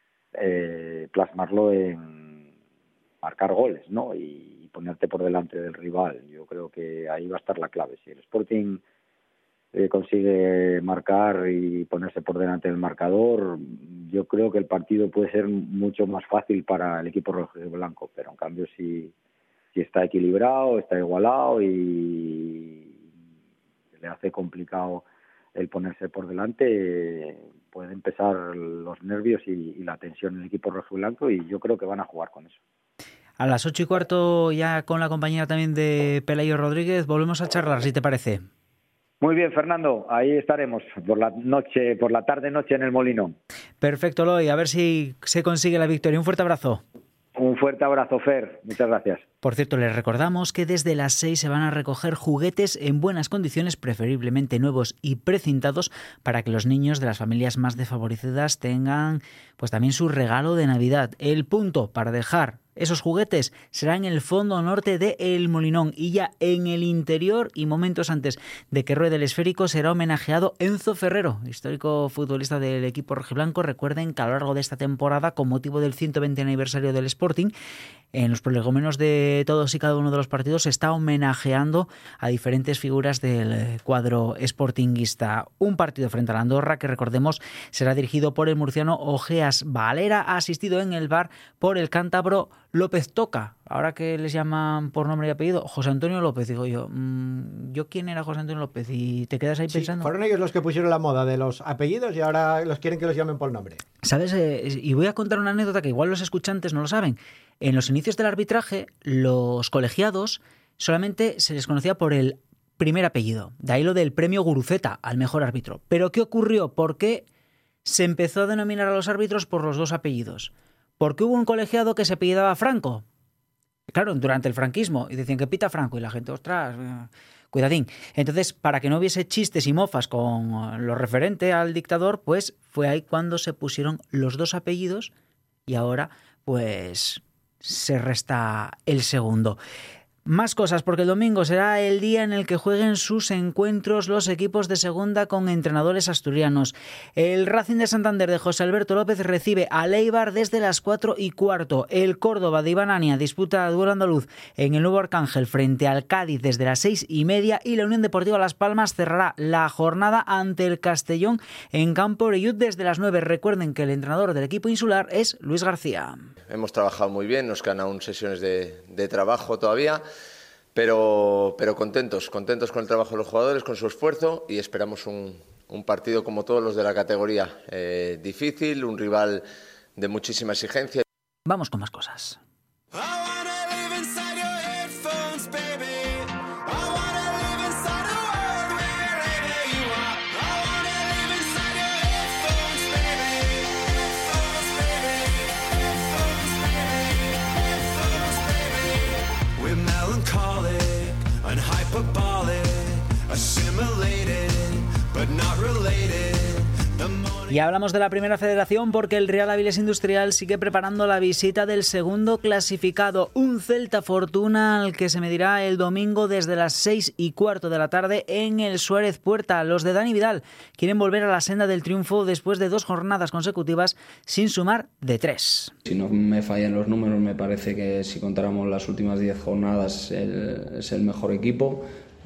eh, plasmarlo en marcar goles, ¿no? Y ponerte por delante del rival. Yo creo que ahí va a estar la clave. Si el Sporting eh, consigue marcar y ponerse por delante del marcador, yo creo que el partido puede ser mucho más fácil para el equipo rojo y blanco, pero en cambio si, si está equilibrado, está igualado y le hace complicado el ponerse por delante, pueden empezar los nervios y, y la tensión en el equipo rojo y blanco y yo creo que van a jugar con eso. A las ocho y cuarto, ya con la compañía también de Pelayo Rodríguez, volvemos a charlar, si te parece. Muy bien, Fernando, ahí estaremos por la noche, por la tarde-noche en el Molinón. Perfecto, Eloy, a ver si se consigue la victoria. Un fuerte abrazo. Un fuerte abrazo, Fer. Muchas gracias. Por cierto, les recordamos que desde las seis se van a recoger juguetes en buenas condiciones, preferiblemente nuevos y precintados, para que los niños de las familias más desfavorecidas tengan pues también su regalo de Navidad. El punto para dejar esos juguetes será en el fondo norte de El Molinón y ya en el interior y momentos antes de que ruede el esférico será homenajeado Enzo Ferrero, histórico futbolista del equipo rojiblanco. Recuerden que a lo largo de esta temporada, con motivo del ciento veinte aniversario del Sporting, en los prolegómenos de todos y cada uno de los partidos se está homenajeando a diferentes figuras del cuadro sportinguista. Un partido frente a la Andorra que, recordemos, será dirigido por el murciano Ojeas Valera, asistido en el bar por el cántabro López Toca. Ahora que les llaman por nombre y apellido, José Antonio López. Digo yo, mmm, ¿yo quién era José Antonio López? Y te quedas ahí sí, pensando. Fueron ellos los que pusieron la moda de los apellidos y ahora los quieren que los llamen por nombre. ¿Sabes? Eh, y voy a contar una anécdota que igual los escuchantes no lo saben. En los inicios del arbitraje, los colegiados solamente se les conocía por el primer apellido. De ahí lo del premio Guruceta al mejor árbitro. ¿Pero qué ocurrió? ¿Por qué se empezó a denominar a los árbitros por los dos apellidos? Porque hubo un colegiado que se apellidaba Franco. Claro, durante el franquismo. Y decían que pita Franco. Y la gente, ostras, cuidadín. Entonces, para que no hubiese chistes y mofas con lo referente al dictador, pues fue ahí cuando se pusieron los dos apellidos y ahora, pues, se resta el segundo. Más cosas, porque el domingo será el día en el que jueguen sus encuentros los equipos de segunda con entrenadores asturianos. El Racing de Santander de José Alberto López recibe al Eibar desde las cuatro y cuarto. El Córdoba de Iván Ania disputa duelo andaluz en el Nuevo Arcángel frente al Cádiz desde las seis y media, y la Unión Deportiva Las Palmas cerrará la jornada ante el Castellón en Campo Orellut desde las nueve. Recuerden que el entrenador del equipo insular es Luis García. Hemos trabajado muy bien, nos quedan aún sesiones de, de trabajo todavía. Pero, pero contentos, contentos con el trabajo de los jugadores, con su esfuerzo, y esperamos un, un partido como todos los de la categoría, eh, difícil, un rival de muchísima exigencia. Vamos con más cosas. Y hablamos de la Primera Federación porque el Real Avilés Industrial sigue preparando la visita del segundo clasificado, un Celta Fortuna al que se medirá el domingo desde las seis y cuarto de la tarde en el Suárez Puerta. Los de Dani Vidal quieren volver a la senda del triunfo después de dos jornadas consecutivas sin sumar de tres. Si no me fallan los números, me parece que si contáramos las últimas diez jornadas el, es el mejor equipo.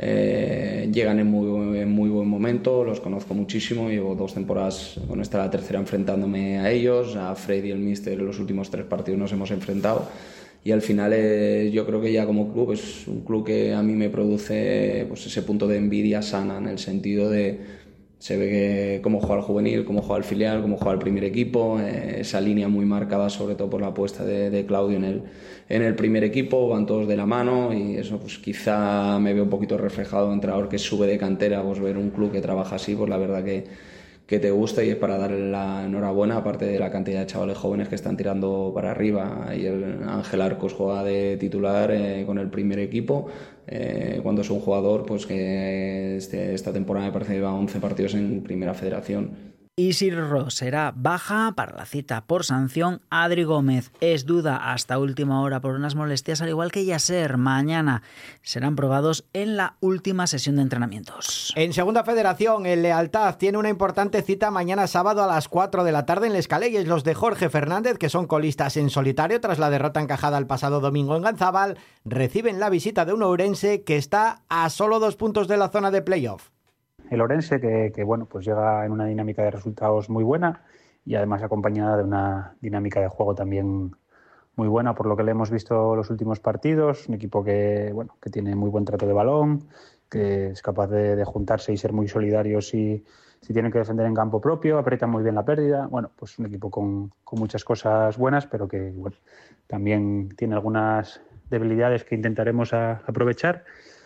Eh, llegan en muy, en muy buen momento, los conozco muchísimo, llevo dos temporadas, con esta la tercera, enfrentándome a ellos, a Freddy y el míster. En los últimos tres partidos nos hemos enfrentado, y al final eh, yo creo que ya como club es un club que a mí me produce pues, ese punto de envidia sana, en el sentido de se ve que cómo juega el juvenil, cómo juega el filial, cómo juega el primer equipo, eh, esa línea muy marcada sobre todo por la apuesta de, de Claudio en el, en el primer equipo, van todos de la mano, y eso pues quizá me veo un poquito reflejado, entrenador que sube de cantera, pues ver un club que trabaja así, pues la verdad que, que te gusta, y es para darle la enhorabuena, aparte de la cantidad de chavales jóvenes que están tirando para arriba. Y el Ángel Arcos juega de titular eh, con el primer equipo, eh, cuando es un jugador pues que este, esta temporada me parece que lleva once partidos en Primera Federación. Isir Ross será baja para la cita por sanción. Adri Gómez es duda hasta última hora por unas molestias, al igual que Yasser. Mañana serán probados en la última sesión de entrenamientos. En Segunda Federación, el Lealtad tiene una importante cita mañana sábado a las cuatro de la tarde en Les Caleyes. Los de Jorge Fernández, que son colistas en solitario tras la derrota encajada el pasado domingo en Ganzábal, reciben la visita de un ourense que está a solo dos puntos de la zona de playoff. El Ourense que, que bueno, pues llega en una dinámica de resultados muy buena, y además acompañada de una dinámica de juego también muy buena, por lo que le hemos visto los últimos partidos. Un equipo que, bueno, que tiene muy buen trato de balón, que es capaz de, de juntarse y ser muy solidarios si, si tienen que defender en campo propio, aprieta muy bien la pérdida. Bueno, pues un equipo con, con muchas cosas buenas, pero que bueno, también tiene algunas debilidades que intentaremos a, aprovechar.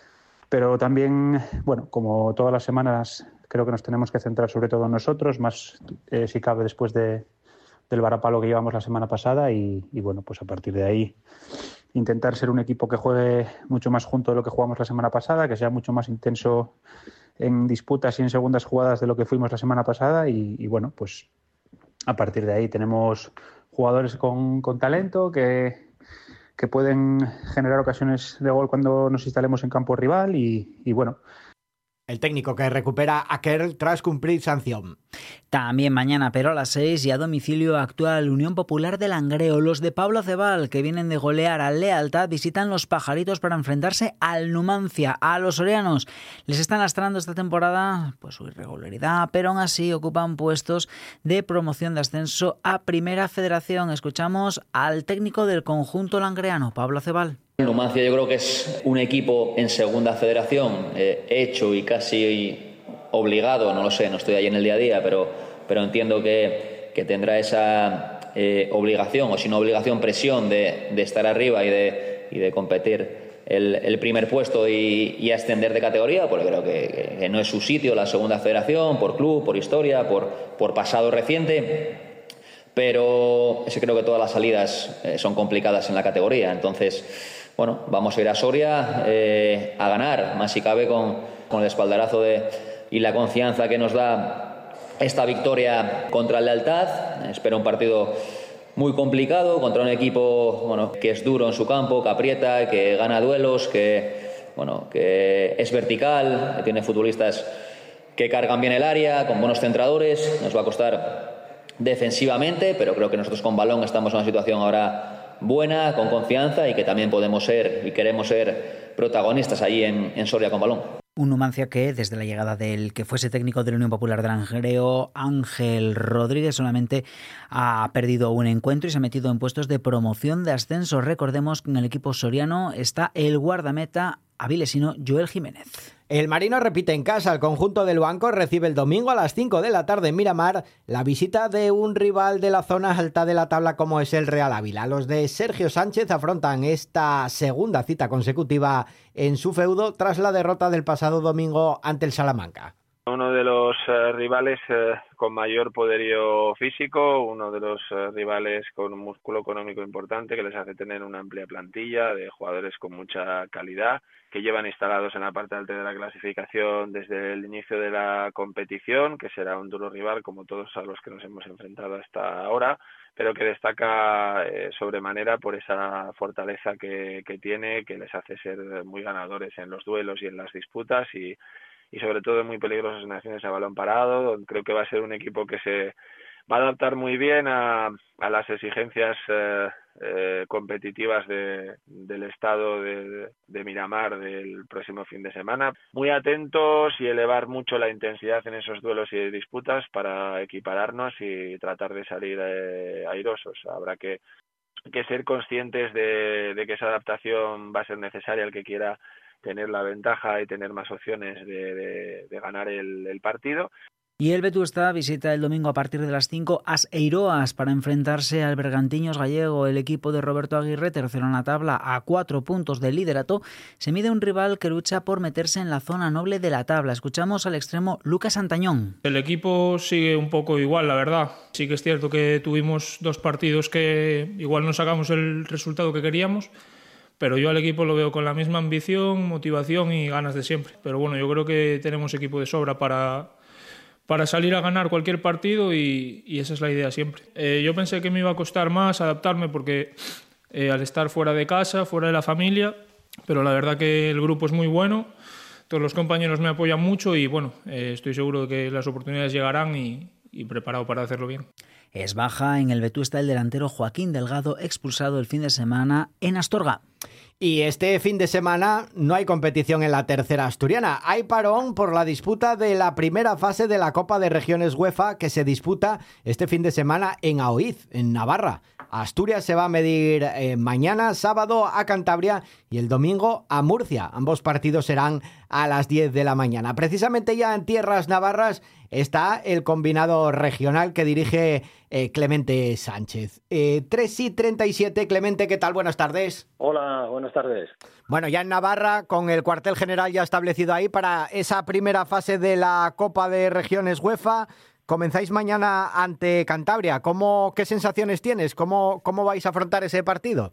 Pero también, bueno, como todas las semanas, creo que nos tenemos que centrar sobre todo en nosotros, más eh, si cabe después de, del varapalo que llevamos la semana pasada, y, y bueno, pues a partir de ahí intentar ser un equipo que juegue mucho más junto de lo que jugamos la semana pasada, que sea mucho más intenso en disputas y en segundas jugadas de lo que fuimos la semana pasada, y, y bueno, pues a partir de ahí tenemos jugadores con, con talento que... que pueden generar ocasiones de gol cuando nos instalemos en campo rival, y, y bueno. El técnico que recupera a Kerr tras cumplir sanción. También mañana, pero a las seis, y a domicilio actual, Unión Popular de Langreo. Los de Pablo Acebal, que vienen de golear al Lealtad, visitan los Pajaritos para enfrentarse al Numancia. A los sorianos les están lastrando esta temporada pues su irregularidad, pero aún así ocupan puestos de promoción de ascenso a Primera Federación. Escuchamos al técnico del conjunto langreano, Pablo Acebal. El Numancia yo creo que es un equipo en Segunda Federación eh, hecho y casi obligado, no lo sé, no estoy ahí en el día a día, pero, pero entiendo que, que tendrá esa eh, obligación, o si no obligación, presión de, de estar arriba y de, y de competir el, el primer puesto y, y ascender de categoría, porque creo que, que no es su sitio la Segunda Federación, por club, por historia, por, por pasado reciente, pero ese creo que todas las salidas eh, son complicadas en la categoría. Entonces, bueno, vamos a ir a Soria eh, a ganar, más si cabe con, con el espaldarazo de, y la confianza que nos da esta victoria contra el Lealtad. Espero un partido muy complicado contra un equipo bueno, que es duro en su campo, que aprieta, que gana duelos, que, bueno, que es vertical, que tiene futbolistas que cargan bien el área, con buenos centradores. Nos va a costar defensivamente, pero creo que nosotros con balón estamos en una situación ahora buena, con confianza, y que también podemos ser y queremos ser protagonistas allí en, en Soria con balón. Un Numancia que, desde la llegada del que fuese técnico de la Unión Popular de Langreo, Ángel Rodríguez, solamente ha perdido un encuentro y se ha metido en puestos de promoción de ascenso. Recordemos que en el equipo soriano está el guardameta avilesino Joel Jiménez. El Marino repite en casa. El conjunto del Banco recibe el domingo a las cinco de la tarde en Miramar la visita de un rival de la zona alta de la tabla como es el Real Ávila. Los de Sergio Sánchez afrontan esta segunda cita consecutiva en su feudo tras la derrota del pasado domingo ante el Salamanca. Uno de los eh, rivales eh, con mayor poderío físico, uno de los eh, rivales con un músculo económico importante que les hace tener una amplia plantilla de jugadores con mucha calidad, que llevan instalados en la parte alta de la clasificación desde el inicio de la competición, que será un duro rival como todos a los que nos hemos enfrentado hasta ahora, pero que destaca eh, sobremanera por esa fortaleza que, que tiene, que les hace ser muy ganadores en los duelos y en las disputas, y y sobre todo muy peligrosos en acciones a balón parado. Creo que va a ser un equipo que se va a adaptar muy bien a, a las exigencias eh, eh, competitivas de, del estado de, de Miramar del próximo fin de semana. Muy atentos y elevar mucho la intensidad en esos duelos y disputas para equipararnos y tratar de salir eh, airosos. Habrá que, que ser conscientes de, de que esa adaptación va a ser necesaria al que quiera tener la ventaja y tener más opciones de, de, de ganar el, el partido. Y el Vetusta visita el domingo a partir de las cinco As Eiroas para enfrentarse al Bergantiños gallego. El equipo de Roberto Aguirre, tercero en la tabla a cuatro puntos del liderato, se mide a un rival que lucha por meterse en la zona noble de la tabla. Escuchamos al extremo Lucas Antañón. El equipo sigue un poco igual, la verdad. Sí que es cierto que tuvimos dos partidos que igual no sacamos el resultado que queríamos, pero yo al equipo lo veo con la misma ambición, motivación y ganas de siempre. Pero bueno, yo creo que tenemos equipo de sobra para, para salir a ganar cualquier partido y, y esa es la idea siempre. Eh, yo pensé que me iba a costar más adaptarme porque eh, al estar fuera de casa, fuera de la familia, pero la verdad que el grupo es muy bueno, todos los compañeros me apoyan mucho y bueno, eh, estoy seguro de que las oportunidades llegarán y, y preparado para hacerlo bien. Es baja en el Vetusta el delantero Joaquín Delgado, expulsado el fin de semana en Astorga. Y este fin de semana no hay competición en la tercera asturiana. Hay parón por la disputa de la primera fase de la Copa de Regiones UEFA que se disputa este fin de semana en Aoiz, en Navarra. Asturias se va a medir eh, mañana, sábado, a Cantabria y el domingo a Murcia. Ambos partidos serán a las diez de la mañana. Precisamente ya en tierras navarras está el combinado regional que dirige eh, Clemente Sánchez. Eh, tres y treinta y siete, Clemente, ¿qué tal? Buenas tardes. Hola, buenas tardes. Bueno, ya en Navarra, con el cuartel general ya establecido ahí para esa primera fase de la Copa de Regiones UEFA. Comenzáis mañana ante Cantabria. ¿Cómo, qué sensaciones tienes? ¿Cómo, cómo vais a afrontar ese partido?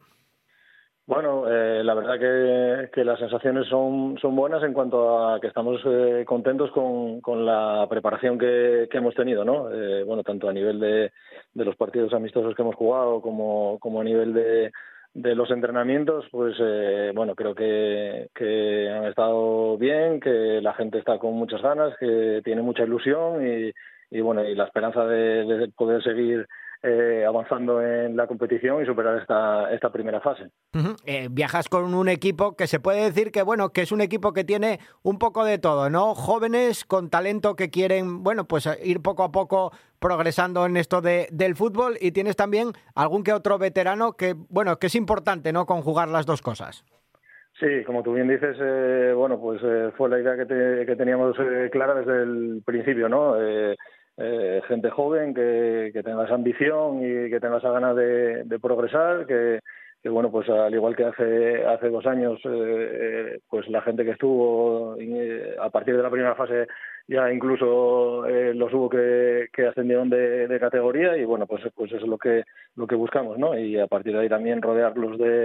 Bueno, eh, la verdad que, que las sensaciones son, son buenas en cuanto a que estamos eh, contentos con, con la preparación que, que hemos tenido, ¿no? Eh, bueno, tanto a nivel de, de los partidos amistosos que hemos jugado como, como a nivel de, de los entrenamientos, pues eh, bueno, creo que, que han estado bien, que la gente está con muchas ganas, que tiene mucha ilusión y, y bueno, y la esperanza de, de poder seguir Eh, avanzando en la competición y superar esta, esta primera fase. Uh-huh. Eh, viajas con un equipo que se puede decir que bueno que es un equipo que tiene un poco de todo, ¿no? Jóvenes con talento que quieren, bueno, pues ir poco a poco progresando en esto de, del fútbol, y tienes también algún que otro veterano que, bueno, que es importante, ¿no?, conjugar las dos cosas. Sí, como tú bien dices, eh, bueno, pues eh, fue la idea que, te, que teníamos eh, clara desde el principio, ¿no? Eh, Eh, gente joven que, que tenga esa ambición y que tenga esa ganas de, de progresar, que, que bueno, pues al igual que hace hace dos años, eh, pues la gente que estuvo eh, a partir de la primera fase ya incluso eh, los hubo que, que ascendieron de, de categoría, y bueno, pues pues eso es lo que lo que buscamos, ¿no? Y a partir de ahí también rodearlos de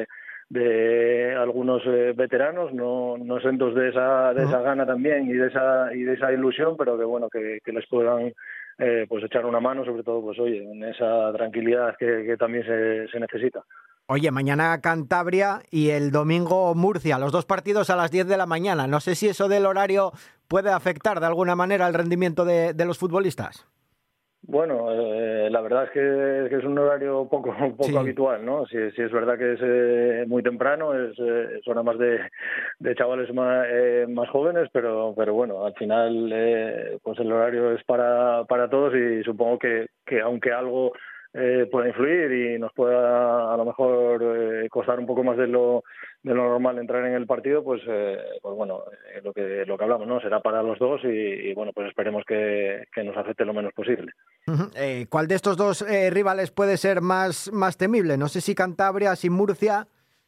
de algunos eh, veteranos, no, no exentos de esa, de esa gana también y de esa, y de esa ilusión, pero que bueno, que, que les puedan eh, pues echar una mano, sobre todo, pues oye, en esa tranquilidad que, que también se, se necesita. Oye, mañana Cantabria y el domingo Murcia, los dos partidos a las diez de la mañana. No sé si eso del horario puede afectar de alguna manera el rendimiento de, de los futbolistas. Bueno, eh, la verdad es que, que es un horario poco poco sí. habitual, ¿no? Si, si es verdad que es eh, muy temprano, es, eh, son además de, de chavales más, eh, más jóvenes, pero pero bueno, al final eh, pues el horario es para para todos y supongo que, que aunque algo eh, pueda influir y nos pueda a lo mejor eh, costar un poco más de lo de lo normal entrar en el partido, pues eh, pues bueno, eh, lo que lo que hablamos, ¿no? Será para los dos y, y bueno, pues esperemos que, que nos afecte lo menos posible. Uh-huh. Eh, ¿Cuál de estos dos eh, rivales puede ser más, más temible? No sé si Cantabria, si Murcia.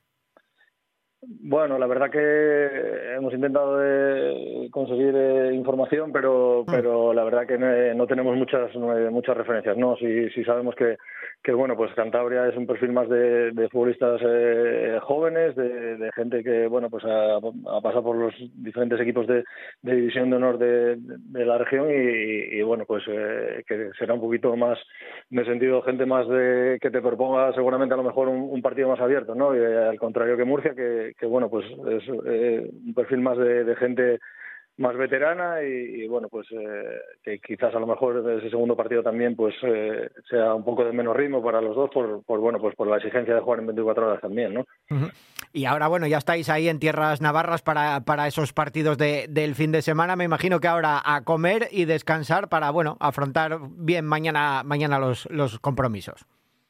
Bueno, la verdad que hemos intentado de conseguir eh, información, pero pero la verdad que no, no tenemos muchas no, muchas referencias, ¿no? Sí, sí sabemos que, que bueno, pues Cantabria es un perfil más de, de futbolistas eh, jóvenes, de, de gente que bueno, pues ha, ha pasado por los diferentes equipos de, de división de honor de, de la región y, y bueno, pues eh, que será un poquito más, en el sentido, gente más de que te proponga seguramente a lo mejor un, un partido más abierto, ¿no? Y, eh, al contrario que Murcia, que que bueno, pues es eh, un perfil más de, de gente más veterana y, y bueno, pues eh, que quizás a lo mejor ese segundo partido también pues eh, sea un poco de menos ritmo para los dos por, por bueno, pues por la exigencia de jugar en veinticuatro horas también, ¿no? Uh-huh. Y ahora, bueno, ya estáis ahí en tierras navarras para, para esos partidos de, del fin de semana. Me imagino que ahora a comer y descansar para, bueno, afrontar bien mañana, mañana los, los compromisos.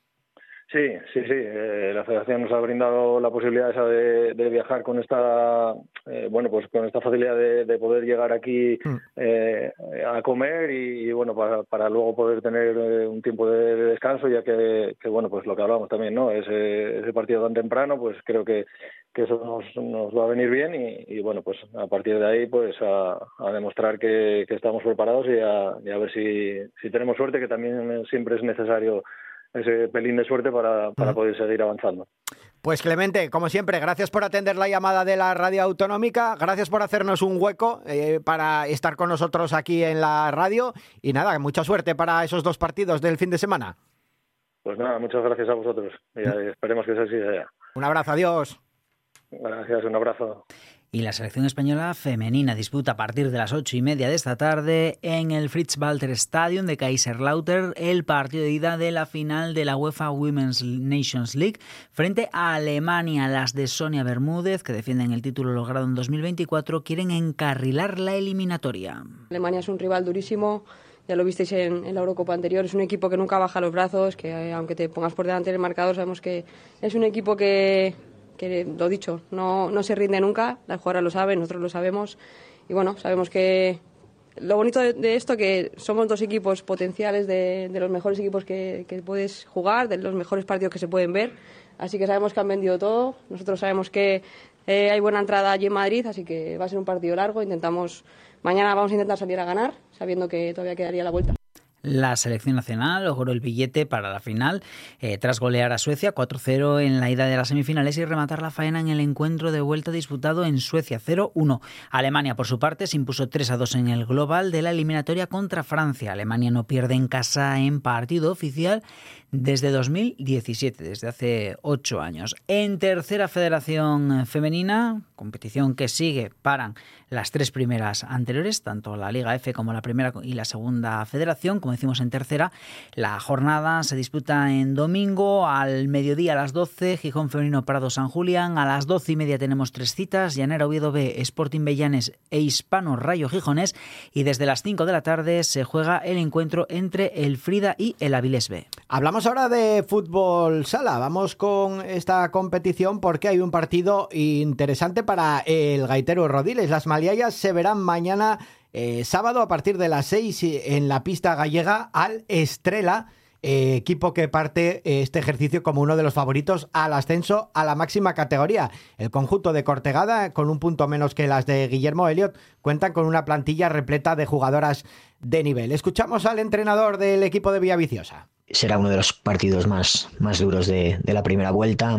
Sí, sí, sí. Eh, la Federación nos ha brindado la posibilidad esa de, de viajar con esta, eh, bueno, pues con esta facilidad de, de poder llegar aquí eh, a comer y, y bueno, para, para luego poder tener eh, un tiempo de, de descanso, ya que, que, bueno, pues lo que hablábamos también, ¿no? Ese, ese partido tan temprano, pues creo que, que eso nos, nos va a venir bien y, y bueno, pues a partir de ahí, pues a, a demostrar que, que estamos preparados y a, y a ver si, si tenemos suerte, que también siempre es necesario ese pelín de suerte para, para poder seguir avanzando. Pues Clemente, como siempre, gracias por atender la llamada de la Radio Autonómica, gracias por hacernos un hueco eh, para estar con nosotros aquí en la radio y nada, mucha suerte para esos dos partidos del fin de semana. Pues nada, muchas gracias a vosotros y ¿Mm? esperemos que sea así sea. Un abrazo, adiós. Gracias, un abrazo. Y la selección española femenina disputa a partir de las ocho y media de esta tarde en el Fritz-Walter Stadium de Kaiserslautern el partido de ida de la final de la UEFA Women's Nations League frente a Alemania. Las de Sonia Bermúdez, que defienden el título logrado en dos mil veinticuatro, quieren encarrilar la eliminatoria. Alemania es un rival durísimo. Ya lo visteis en, en la Eurocopa anterior, es un equipo que nunca baja los brazos, que eh, aunque te pongas por delante del marcador, sabemos que es un equipo que, que lo dicho, no, no se rinde nunca, las jugadoras lo saben, nosotros lo sabemos, y bueno, sabemos que lo bonito de, de esto que somos dos equipos potenciales de, de los mejores equipos que, que puedes jugar, de los mejores partidos que se pueden ver, así que sabemos que han vendido todo, nosotros sabemos que eh, hay buena entrada allí en Madrid, así que va a ser un partido largo, intentamos... Mañana vamos a intentar salir a ganar, sabiendo que todavía quedaría la vuelta. La selección nacional logró el billete para la final eh, tras golear a Suecia cuatro cero en la ida de las semifinales y rematar la faena en el encuentro de vuelta disputado en Suecia cero uno. Alemania, por su parte, se impuso tres a dos en el global de la eliminatoria contra Francia. Alemania no pierde en casa en partido oficial desde dos mil diecisiete, desde hace ocho años. En tercera federación femenina, competición que sigue, paran las tres primeras anteriores, tanto la Liga F como la primera y la segunda federación. Como decimos en tercera, la jornada se disputa en domingo al mediodía a las doce, Gijón Femenino Prado San Julián, a las doce y media tenemos tres citas, Llanera Oviedo B, Sporting Bellanes e Hispano Rayo Gijonés, y desde las cinco de la tarde se juega el encuentro entre el Frida y el Avilés B. Hablamos ahora de fútbol sala, vamos con esta competición porque hay un partido interesante para el Gaitero Rodiles. Las maliayas se verán mañana eh, sábado a partir de las seis en la pista gallega al Estrela, eh, equipo que parte eh, este ejercicio como uno de los favoritos al ascenso a la máxima categoría. El conjunto de Cortegada, con un punto menos que las de Guillermo Elliot, cuentan con una plantilla repleta de jugadoras de nivel. Escuchamos al entrenador del equipo de Villaviciosa. Será uno de los partidos más, más duros de, de la primera vuelta.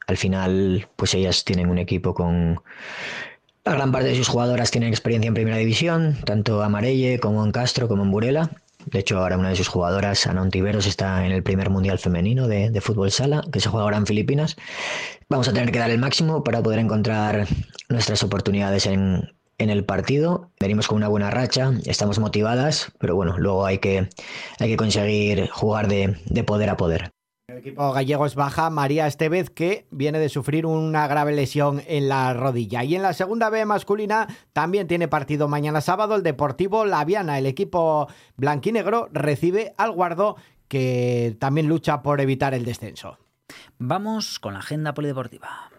al final pues ellas tienen un equipo con... La gran parte de sus jugadoras tienen experiencia en primera división, tanto Amarelle como en Castro como en Burela. De hecho, ahora una de sus jugadoras, Ana Ontiveros, está en el primer mundial femenino de, de fútbol sala, que se juega ahora en Filipinas. Vamos a tener que dar el máximo para poder encontrar nuestras oportunidades en, en el partido. Venimos con una buena racha, estamos motivadas, pero bueno, luego hay que, hay que conseguir jugar de, de poder a poder. El equipo gallego es baja María Estevez, que viene de sufrir una grave lesión en la rodilla. Y en la segunda B masculina también tiene partido mañana sábado el Deportivo Laviana. El equipo blanquinegro recibe al Guardo, que también lucha por evitar el descenso. Vamos con la agenda polideportiva.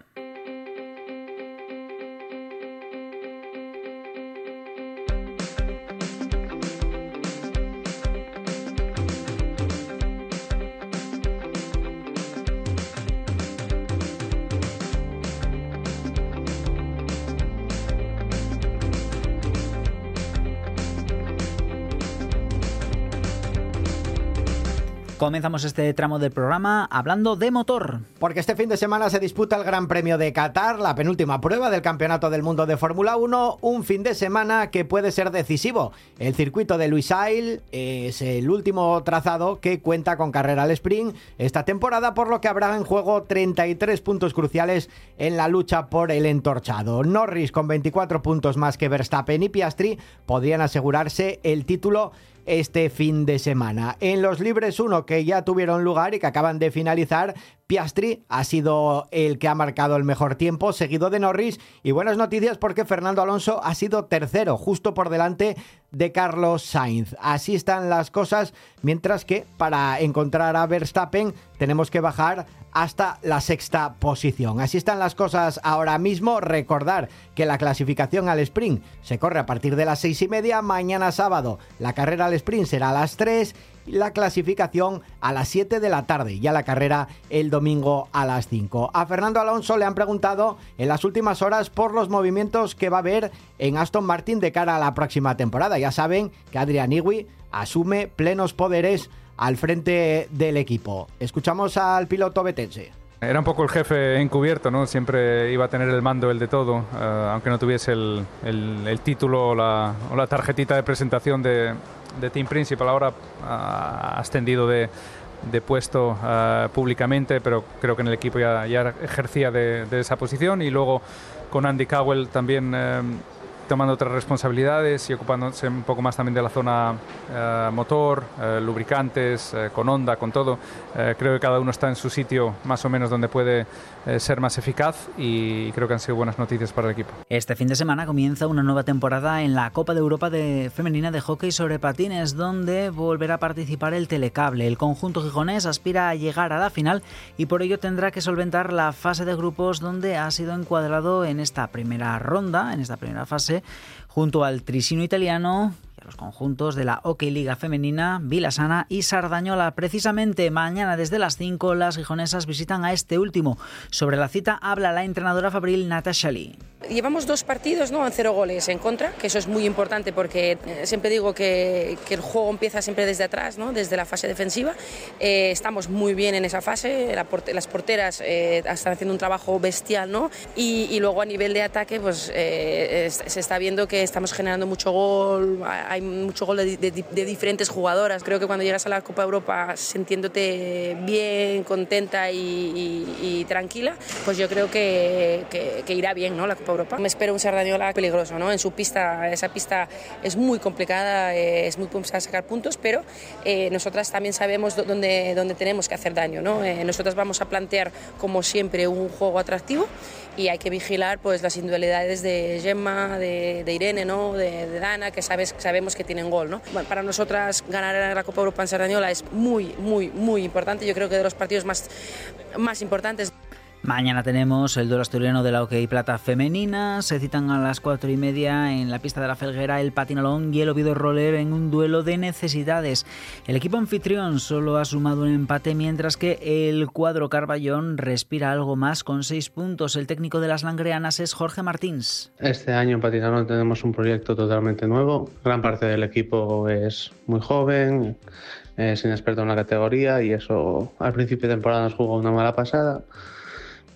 Comenzamos este tramo del programa hablando de motor. Porque este fin de semana se disputa el Gran Premio de Qatar, la penúltima prueba del Campeonato del Mundo de Fórmula uno, un fin de semana que puede ser decisivo. El circuito de Lusail es el último trazado que cuenta con carrera al sprint esta temporada, por lo que habrá en juego treinta y tres puntos cruciales en la lucha por el entorchado. Norris, con veinticuatro puntos más que Verstappen y Piastri, podrían asegurarse el título este fin de semana. En los libres uno que ya tuvieron lugar y que acaban de finalizar, Piastri ha sido el que ha marcado el mejor tiempo, seguido de Norris, y buenas noticias porque Fernando Alonso ha sido tercero, justo por delante de Carlos Sainz. Así están las cosas, mientras que para encontrar a Verstappen tenemos que bajar hasta la sexta posición. Así están las cosas ahora mismo. Recordar que la clasificación al sprint se corre a partir de las seis y media. Mañana sábado la carrera al sprint será a las tres y la clasificación a las siete de la tarde. Ya la carrera el domingo a las cinco. A Fernando Alonso le han preguntado en las últimas horas por los movimientos que va a haber en Aston Martin de cara a la próxima temporada. Ya saben que Adrian Newey asume plenos poderes al frente del equipo. Escuchamos al piloto vetense. Era un poco el jefe encubierto, ¿no? Siempre iba a tener el mando, el de todo, uh, aunque no tuviese el, el, el título o la, o la tarjetita de presentación de, de Team Principal. Ahora uh, ha ascendido de, de puesto uh, públicamente, pero creo que en el equipo ya, ya ejercía de, de esa posición. Y luego con Andy Cowell también Uh, tomando otras responsabilidades y ocupándose un poco más también de la zona uh, motor, uh, lubricantes, uh, con Honda, con todo. Uh, creo que cada uno está en su sitio más o menos donde puede uh, ser más eficaz, y creo que han sido buenas noticias para el equipo. Este fin de semana comienza una nueva temporada en la Copa de Europa de femenina de hockey sobre patines, donde volverá a participar el Telecable. El conjunto gijonés aspira a llegar a la final y por ello tendrá que solventar la fase de grupos, donde ha sido encuadrado en esta primera ronda, en esta primera fase, junto al Trisino italiano y a los conjuntos de la Hockey Liga femenina, Vilasana y Sardañola. Precisamente mañana desde las cinco las gijonesas visitan a este último. Sobre la cita habla la entrenadora fabril Natasha Lee. Llevamos dos partidos, ¿no?, en cero goles en contra, que eso es muy importante porque eh, siempre digo que, que el juego empieza siempre desde atrás, ¿no?, desde la fase defensiva. Eh, estamos muy bien en esa fase, la porte, las porteras eh, están haciendo un trabajo bestial, ¿no? Y, y luego a nivel de ataque, pues eh, es, se está viendo que estamos generando mucho gol, hay mucho gol de, de, de diferentes jugadoras. Creo que cuando llegas a la Copa Europa sintiéndote bien, contenta y, y, y tranquila, pues yo creo que, que, que irá bien, ¿no?, la Copa Europa. Me espero un Sardañola peligroso, ¿no? En su pista, esa pista es muy complicada, eh, es muy complicada sacar puntos, pero eh, nosotras también sabemos dónde, dónde tenemos que hacer daño, ¿no? Eh, nosotras vamos a plantear, como siempre, un juego atractivo y hay que vigilar pues las individualidades de Gemma, de, de Irene, ¿no?, de, de Dana, que sabes, sabemos que tienen gol, ¿no? Bueno, para nosotras ganar la Copa Europa en Sardañola es muy, muy, muy importante. Yo creo que de los partidos más, más importantes. Mañana tenemos el duelo asturiano de la Hockey Plata femenina. Se citan a las cuatro y media en la pista de la Felguera el Patinalón y el Oviedo Roller en un duelo de necesidades. El equipo anfitrión solo ha sumado un empate, mientras que el cuadro Carballón respira algo más con seis puntos. El técnico de las langreanas es Jorge Martins. Este año en Patinalón tenemos un proyecto totalmente nuevo. Gran parte del equipo es muy joven, es inexperto en la categoría y eso al principio de temporada nos jugó una mala pasada.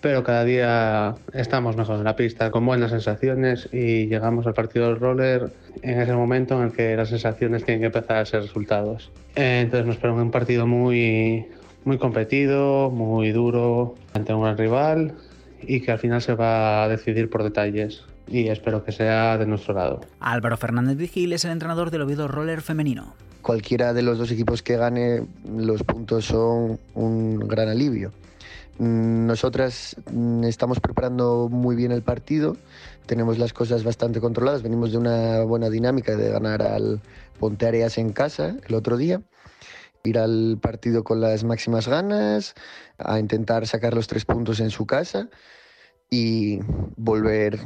pero cada día estamos mejor en la pista, con buenas sensaciones, y llegamos al partido del roller en ese momento en el que las sensaciones tienen que empezar a ser resultados. Entonces nos espera un partido muy, muy competido, muy duro, ante un gran rival, y que al final se va a decidir por detalles, y espero que sea de nuestro lado. Álvaro Fernández Vigil es el entrenador del Oviedo Roller femenino. Cualquiera de los dos equipos que gane, los puntos son un gran alivio. Nosotras estamos preparando muy bien el partido, tenemos las cosas bastante controladas, venimos de una buena dinámica de ganar al Ponteareas en casa el otro día, ir al partido con las máximas ganas, a intentar sacar los tres puntos en su casa y volver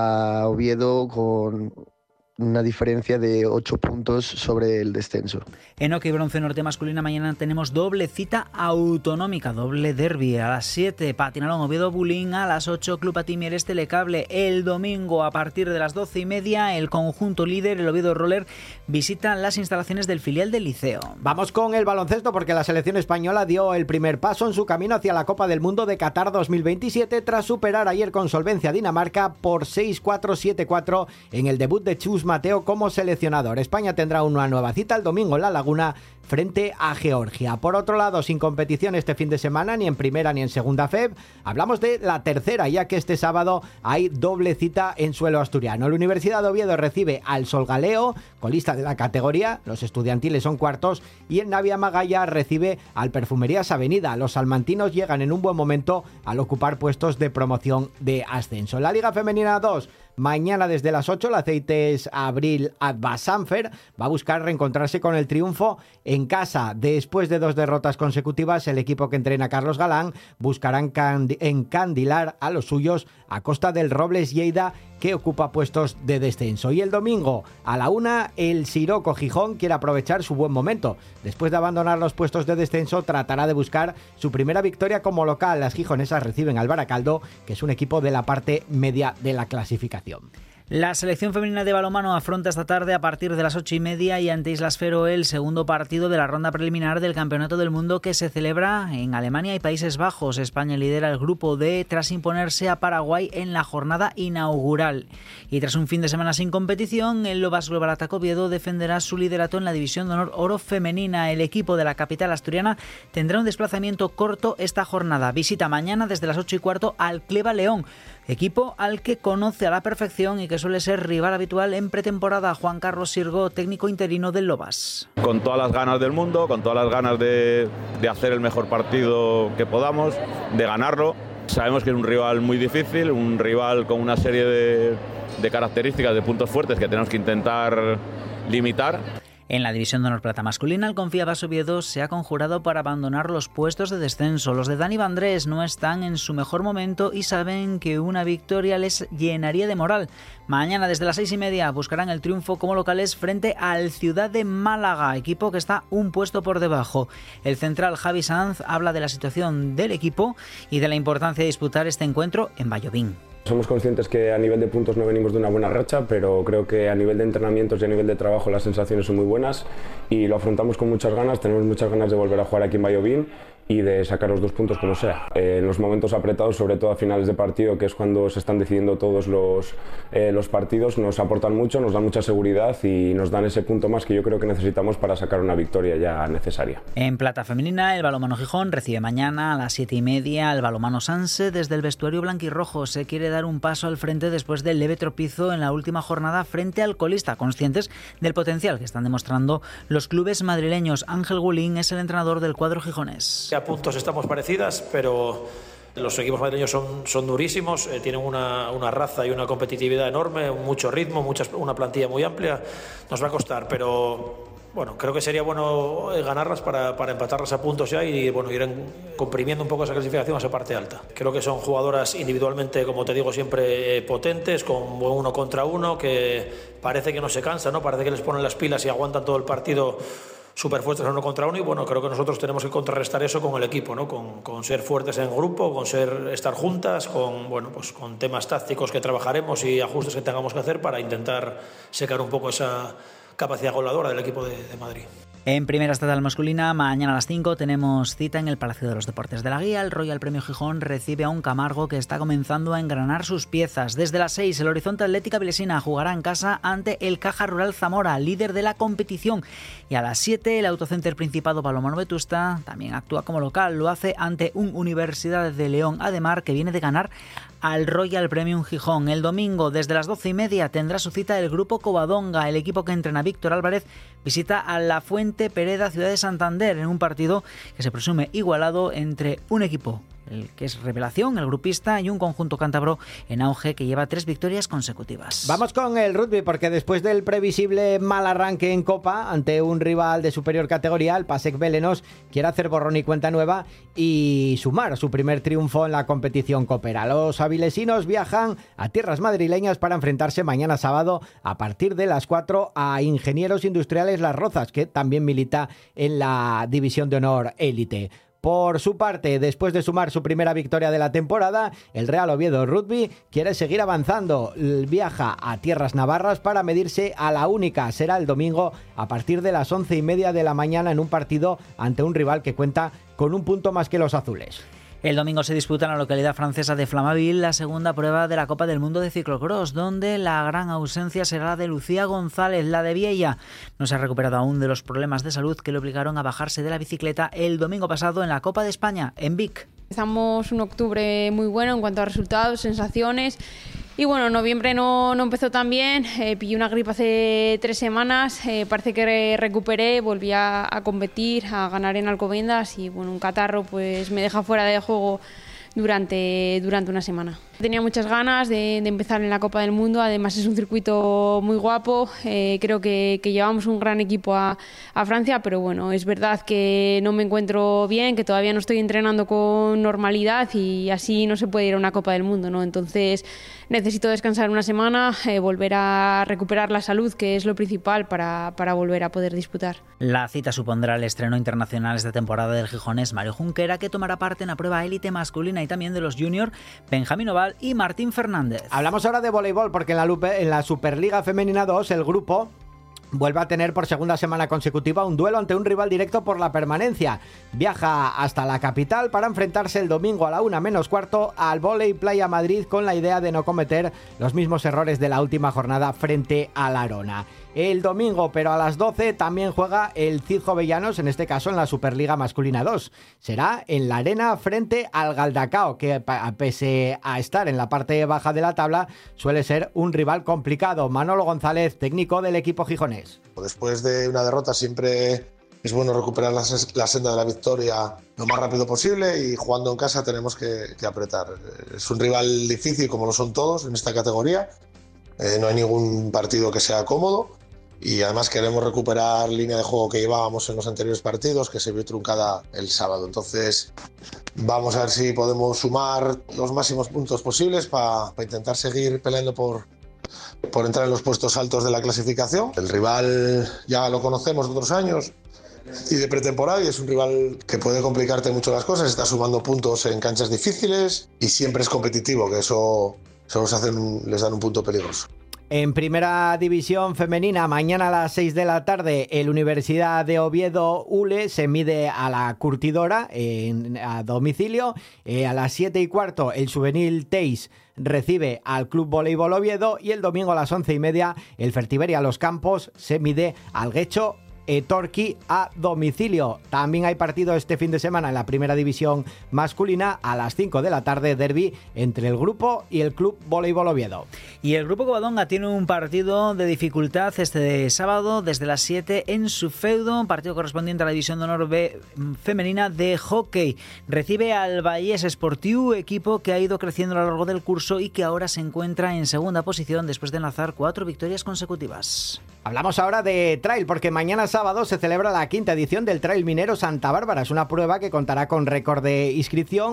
a Oviedo con una diferencia de ocho puntos sobre el descenso. En hockey bronce norte masculina mañana tenemos doble cita autonómica, doble derbi a las siete, Patinalón Oviedo Bulín, a las ocho Club Atimieres Telecable. El domingo a partir de las doce y media el conjunto líder, el Oviedo Roller, visita las instalaciones del filial del Liceo. Vamos con el baloncesto porque la selección española dio el primer paso en su camino hacia la Copa del Mundo de Qatar dos mil veintisiete tras superar ayer con solvencia a Dinamarca por seis cuatro siete cuatro en el debut de Chus Mateo como seleccionador. España tendrá una nueva cita el domingo en La Laguna frente a Georgia. Por otro lado, sin competición este fin de semana ni en primera ni en segunda F E B, hablamos de la tercera, ya que este sábado hay doble cita en suelo asturiano. La Universidad de Oviedo recibe al Solgaleo, colista de la categoría, los estudiantiles son cuartos, y el Navia Magalla recibe al Perfumerías Avenida. Los salmantinos llegan en un buen momento al ocupar puestos de promoción de ascenso. La Liga Femenina dos, mañana desde las ocho, el Aceites Abril Advasanfer va a buscar reencontrarse con el triunfo en casa. Después de dos derrotas consecutivas, el equipo que entrena Carlos Galán buscará encandilar a los suyos a costa del Robles Lleida, que ocupa puestos de descenso. Y el domingo a la una, el Siroco Gijón quiere aprovechar su buen momento. Después de abandonar los puestos de descenso, tratará de buscar su primera victoria como local. Las gijonesas reciben al Baracaldo, que es un equipo de la parte media de la clasificación. La selección femenina de balonmano afronta esta tarde a partir de las ocho y media y ante Islas Fero el segundo partido de la ronda preliminar del Campeonato del Mundo que se celebra en Alemania y Países Bajos. España lidera el grupo D tras imponerse a Paraguay en la jornada inaugural. Y tras un fin de semana sin competición, el Lobas Global Attack Oviedo defenderá su liderato en la División de Honor Oro femenina. El equipo de la capital asturiana tendrá un desplazamiento corto esta jornada. Visita mañana desde las ocho y cuarto al Cleva León, equipo al que conoce a la perfección y que suele ser rival habitual en pretemporada. Juan Carlos Sirgo, técnico interino del Lobas. Con todas las ganas del mundo, con todas las ganas de, de hacer el mejor partido que podamos, de ganarlo. Sabemos que es un rival muy difícil, un rival con una serie de, de características, de puntos fuertes que tenemos que intentar limitar. En la División de Honor Plata masculina, el Confiabas Oviedo se ha conjurado para abandonar los puestos de descenso. Los de Dani Vandrés no están en su mejor momento y saben que una victoria les llenaría de moral. Mañana desde las seis y media buscarán el triunfo como locales frente al Ciudad de Málaga, equipo que está un puesto por debajo. El central Javi Sanz habla de la situación del equipo y de la importancia de disputar este encuentro en Vallovín. Somos conscientes que a nivel de puntos no venimos de una buena racha, pero creo que a nivel de entrenamientos y a nivel de trabajo las sensaciones son muy buenas y lo afrontamos con muchas ganas, tenemos muchas ganas de volver a jugar aquí en Vallovín y de sacar los dos puntos como sea. Eh, en los momentos apretados, sobre todo a finales de partido, que es cuando se están decidiendo todos los, eh, los partidos, nos aportan mucho, nos dan mucha seguridad y nos dan ese punto más que yo creo que necesitamos para sacar una victoria ya necesaria. En plata femenina, el Balonmano Gijón recibe mañana a las siete y media al Balonmano Sanse. Desde el vestuario blanquirrojo se quiere dar un paso al frente después del leve tropiezo en la última jornada frente al colista, conscientes del potencial que están demostrando los clubes madrileños. Ángel Gulín es el entrenador del cuadro gijonés. A puntos estamos parecidas, pero los equipos madrileños son, son durísimos, eh, tienen una, una raza y una competitividad enorme, mucho ritmo, muchas, una plantilla muy amplia. Nos va a costar, pero bueno, creo que sería bueno ganarlas para, para empatarlas a puntos ya y bueno, ir en, comprimiendo un poco esa clasificación a esa parte alta. Creo que son jugadoras individualmente, como te digo siempre, potentes, con uno contra uno, que parece que no se cansan, ¿no? Parece que les ponen las pilas y aguantan todo el partido súper fuertes uno contra uno y bueno, creo que nosotros tenemos que contrarrestar eso con el equipo, ¿no? Con, con ser fuertes en grupo, con ser estar juntas, con bueno, pues con temas tácticos que trabajaremos y ajustes que tengamos que hacer para intentar secar un poco esa capacidad goleadora del equipo de, de Madrid. En primera estatal masculina, mañana a las cinco tenemos cita en el Palacio de los Deportes de la Guía. El Royal Premio Gijón recibe a un Camargo que está comenzando a engranar sus piezas. Desde las seis, el Horizonte Atlética Vilesina jugará en casa ante el Caja Rural Zamora, líder de la competición. Y a las siete, el Autocenter Principado Palomar Vetusta también actúa como local. Lo hace ante un Universidad de León Ademar que viene de ganar al Royal Premium Gijón. El domingo, desde las doce y media, tendrá su cita el Grupo Covadonga. El equipo que entrena Víctor Álvarez visita a la Fuente Pereda, ciudad de Santander, en un partido que se presume igualado entre un equipo, el que es revelación, el grupista, y un conjunto cántabro en auge que lleva tres victorias consecutivas. Vamos con el rugby, porque después del previsible mal arranque en Copa ante un rival de superior categoría, el Pasek Belenos quiere hacer borrón y cuenta nueva y sumar su primer triunfo en la competición copera. Los avilesinos viajan a tierras madrileñas para enfrentarse mañana sábado a partir de las cuatro a Ingenieros Industriales Las Rozas, que también milita en la División de Honor Élite. Por su parte, después de sumar su primera victoria de la temporada, el Real Oviedo Rugby quiere seguir avanzando. Viaja a tierras navarras para medirse a la única. Será el domingo a partir de las once y media de la mañana en un partido ante un rival que cuenta con un punto más que los azules. El domingo se disputa en la localidad francesa de Flamanville la segunda prueba de la Copa del Mundo de Ciclocross, donde la gran ausencia será la de Lucía González, la de Viella. No se ha recuperado aún de los problemas de salud que le obligaron a bajarse de la bicicleta el domingo pasado en la Copa de España, en Vic. Empezamos un octubre muy bueno en cuanto a resultados, sensaciones. Y bueno, noviembre no, no empezó tan bien, eh, pillé una gripe hace tres semanas, eh, parece que recuperé, volví a, a competir, a ganar en Alcobendas y bueno, un catarro pues me deja fuera de juego durante, durante una semana. Tenía muchas ganas de, de empezar en la Copa del Mundo, además es un circuito muy guapo, eh, creo que, que llevamos un gran equipo a, a Francia, pero bueno, es verdad que no me encuentro bien, que todavía no estoy entrenando con normalidad y así no se puede ir a una Copa del Mundo, ¿no? Entonces necesito descansar una semana, eh, volver a recuperar la salud, que es lo principal para, para volver a poder disputar. La cita supondrá el estreno internacional esta temporada del gijonés Mario Junquera, que tomará parte en la prueba élite masculina y también de los junior Benjamín Oval y Martín Fernández. Hablamos ahora de voleibol, porque en la, Lupe, en la Superliga Femenina dos el grupo vuelve a tener por segunda semana consecutiva un duelo ante un rival directo por la permanencia. Viaja hasta la capital para enfrentarse el domingo a la una menos cuarto al Voley Playa Madrid, con la idea de no cometer los mismos errores de la última jornada frente al Arona. El domingo, pero a las doce, también juega el Cid Jovellanos, en este caso en la Superliga Masculina dos. Será en la arena frente al Galdacao, que pese a estar en la parte baja de la tabla, suele ser un rival complicado. Manolo González, técnico del equipo gijonés. Después de una derrota siempre es bueno recuperar la, la senda de la victoria lo más rápido posible, y jugando en casa tenemos que, que apretar. Es un rival difícil, como lo son todos en esta categoría. Eh, no hay ningún partido que sea cómodo. Y además queremos recuperar línea de juego que llevábamos en los anteriores partidos, que se vio truncada el sábado. Entonces vamos a ver si podemos sumar los máximos puntos posibles para pa intentar seguir peleando por, por entrar en los puestos altos de la clasificación. El rival ya lo conocemos de otros años y de pretemporada, y es un rival que puede complicarte mucho las cosas. Está sumando puntos en canchas difíciles y siempre es competitivo, que eso, eso les, hacen, les dan un punto peligroso. En primera división femenina, mañana a las seis de la tarde, el Universidad de Oviedo Ule se mide a la Curtidora en, a domicilio. Eh, a las siete y cuarto, el Juvenil Teis recibe al Club Voleibol Oviedo, y el domingo a las once y media, el Fertiberia Los Campos se mide al Guecho Etorki a domicilio. También hay partido este fin de semana en la primera división masculina a las cinco de la tarde, derbi entre el grupo y el Club Voleibol Oviedo. Y el Grupo Covadonga tiene un partido de dificultad este de sábado desde las siete en su feudo, un partido correspondiente a la división de honor B femenina de hockey. Recibe al Vallés Esportiu, equipo que ha ido creciendo a lo largo del curso y que ahora se encuentra en segunda posición después de enlazar cuatro victorias consecutivas. Hablamos ahora de trail, porque mañana sábado se celebra la quinta edición del Trail Minero Santa Bárbara. Es una prueba que contará con récord de inscripción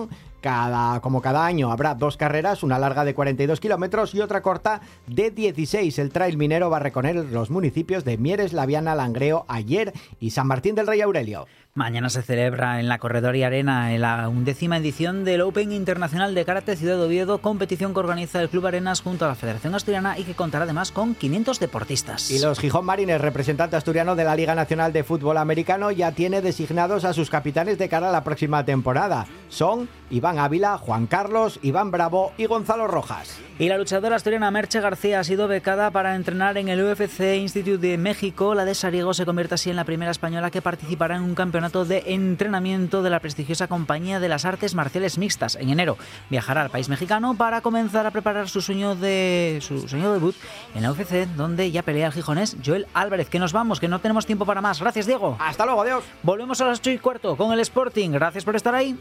Cada, como cada año habrá dos carreras, una larga de cuarenta y dos kilómetros y otra corta de dieciséis. El Trail Minero va a recorrer los municipios de Mieres, Laviana, Langreo, Ayer y San Martín del Rey Aurelio. Mañana se celebra en la Corredor y Arena la undécima edición del Open Internacional de Karate Ciudad de Oviedo, competición que organiza el Club Arenas junto a la Federación Asturiana y que contará además con quinientos deportistas. Y los Gijón Marines, representante asturiano de la Liga Nacional de Fútbol Americano, ya tiene designados a sus capitanes de cara a la próxima temporada. Son Iván Ávila, Juan Carlos, Iván Bravo y Gonzalo Rojas. Y la luchadora asturiana Merche García ha sido becada para entrenar en el U F C Institute de México. La de Sariego se convierte así en la primera española que participará en un campeonato de entrenamiento de la prestigiosa Compañía de las Artes Marciales Mixtas. En enero viajará al país mexicano para comenzar a preparar su sueño de su sueño de debut en la U F C, donde ya pelea el gijonés Joel Álvarez. Que nos vamos, que no tenemos tiempo para más. Gracias, Diego. Hasta luego, adiós. Volvemos a las ocho y cuarto con el Sporting. Gracias por estar ahí.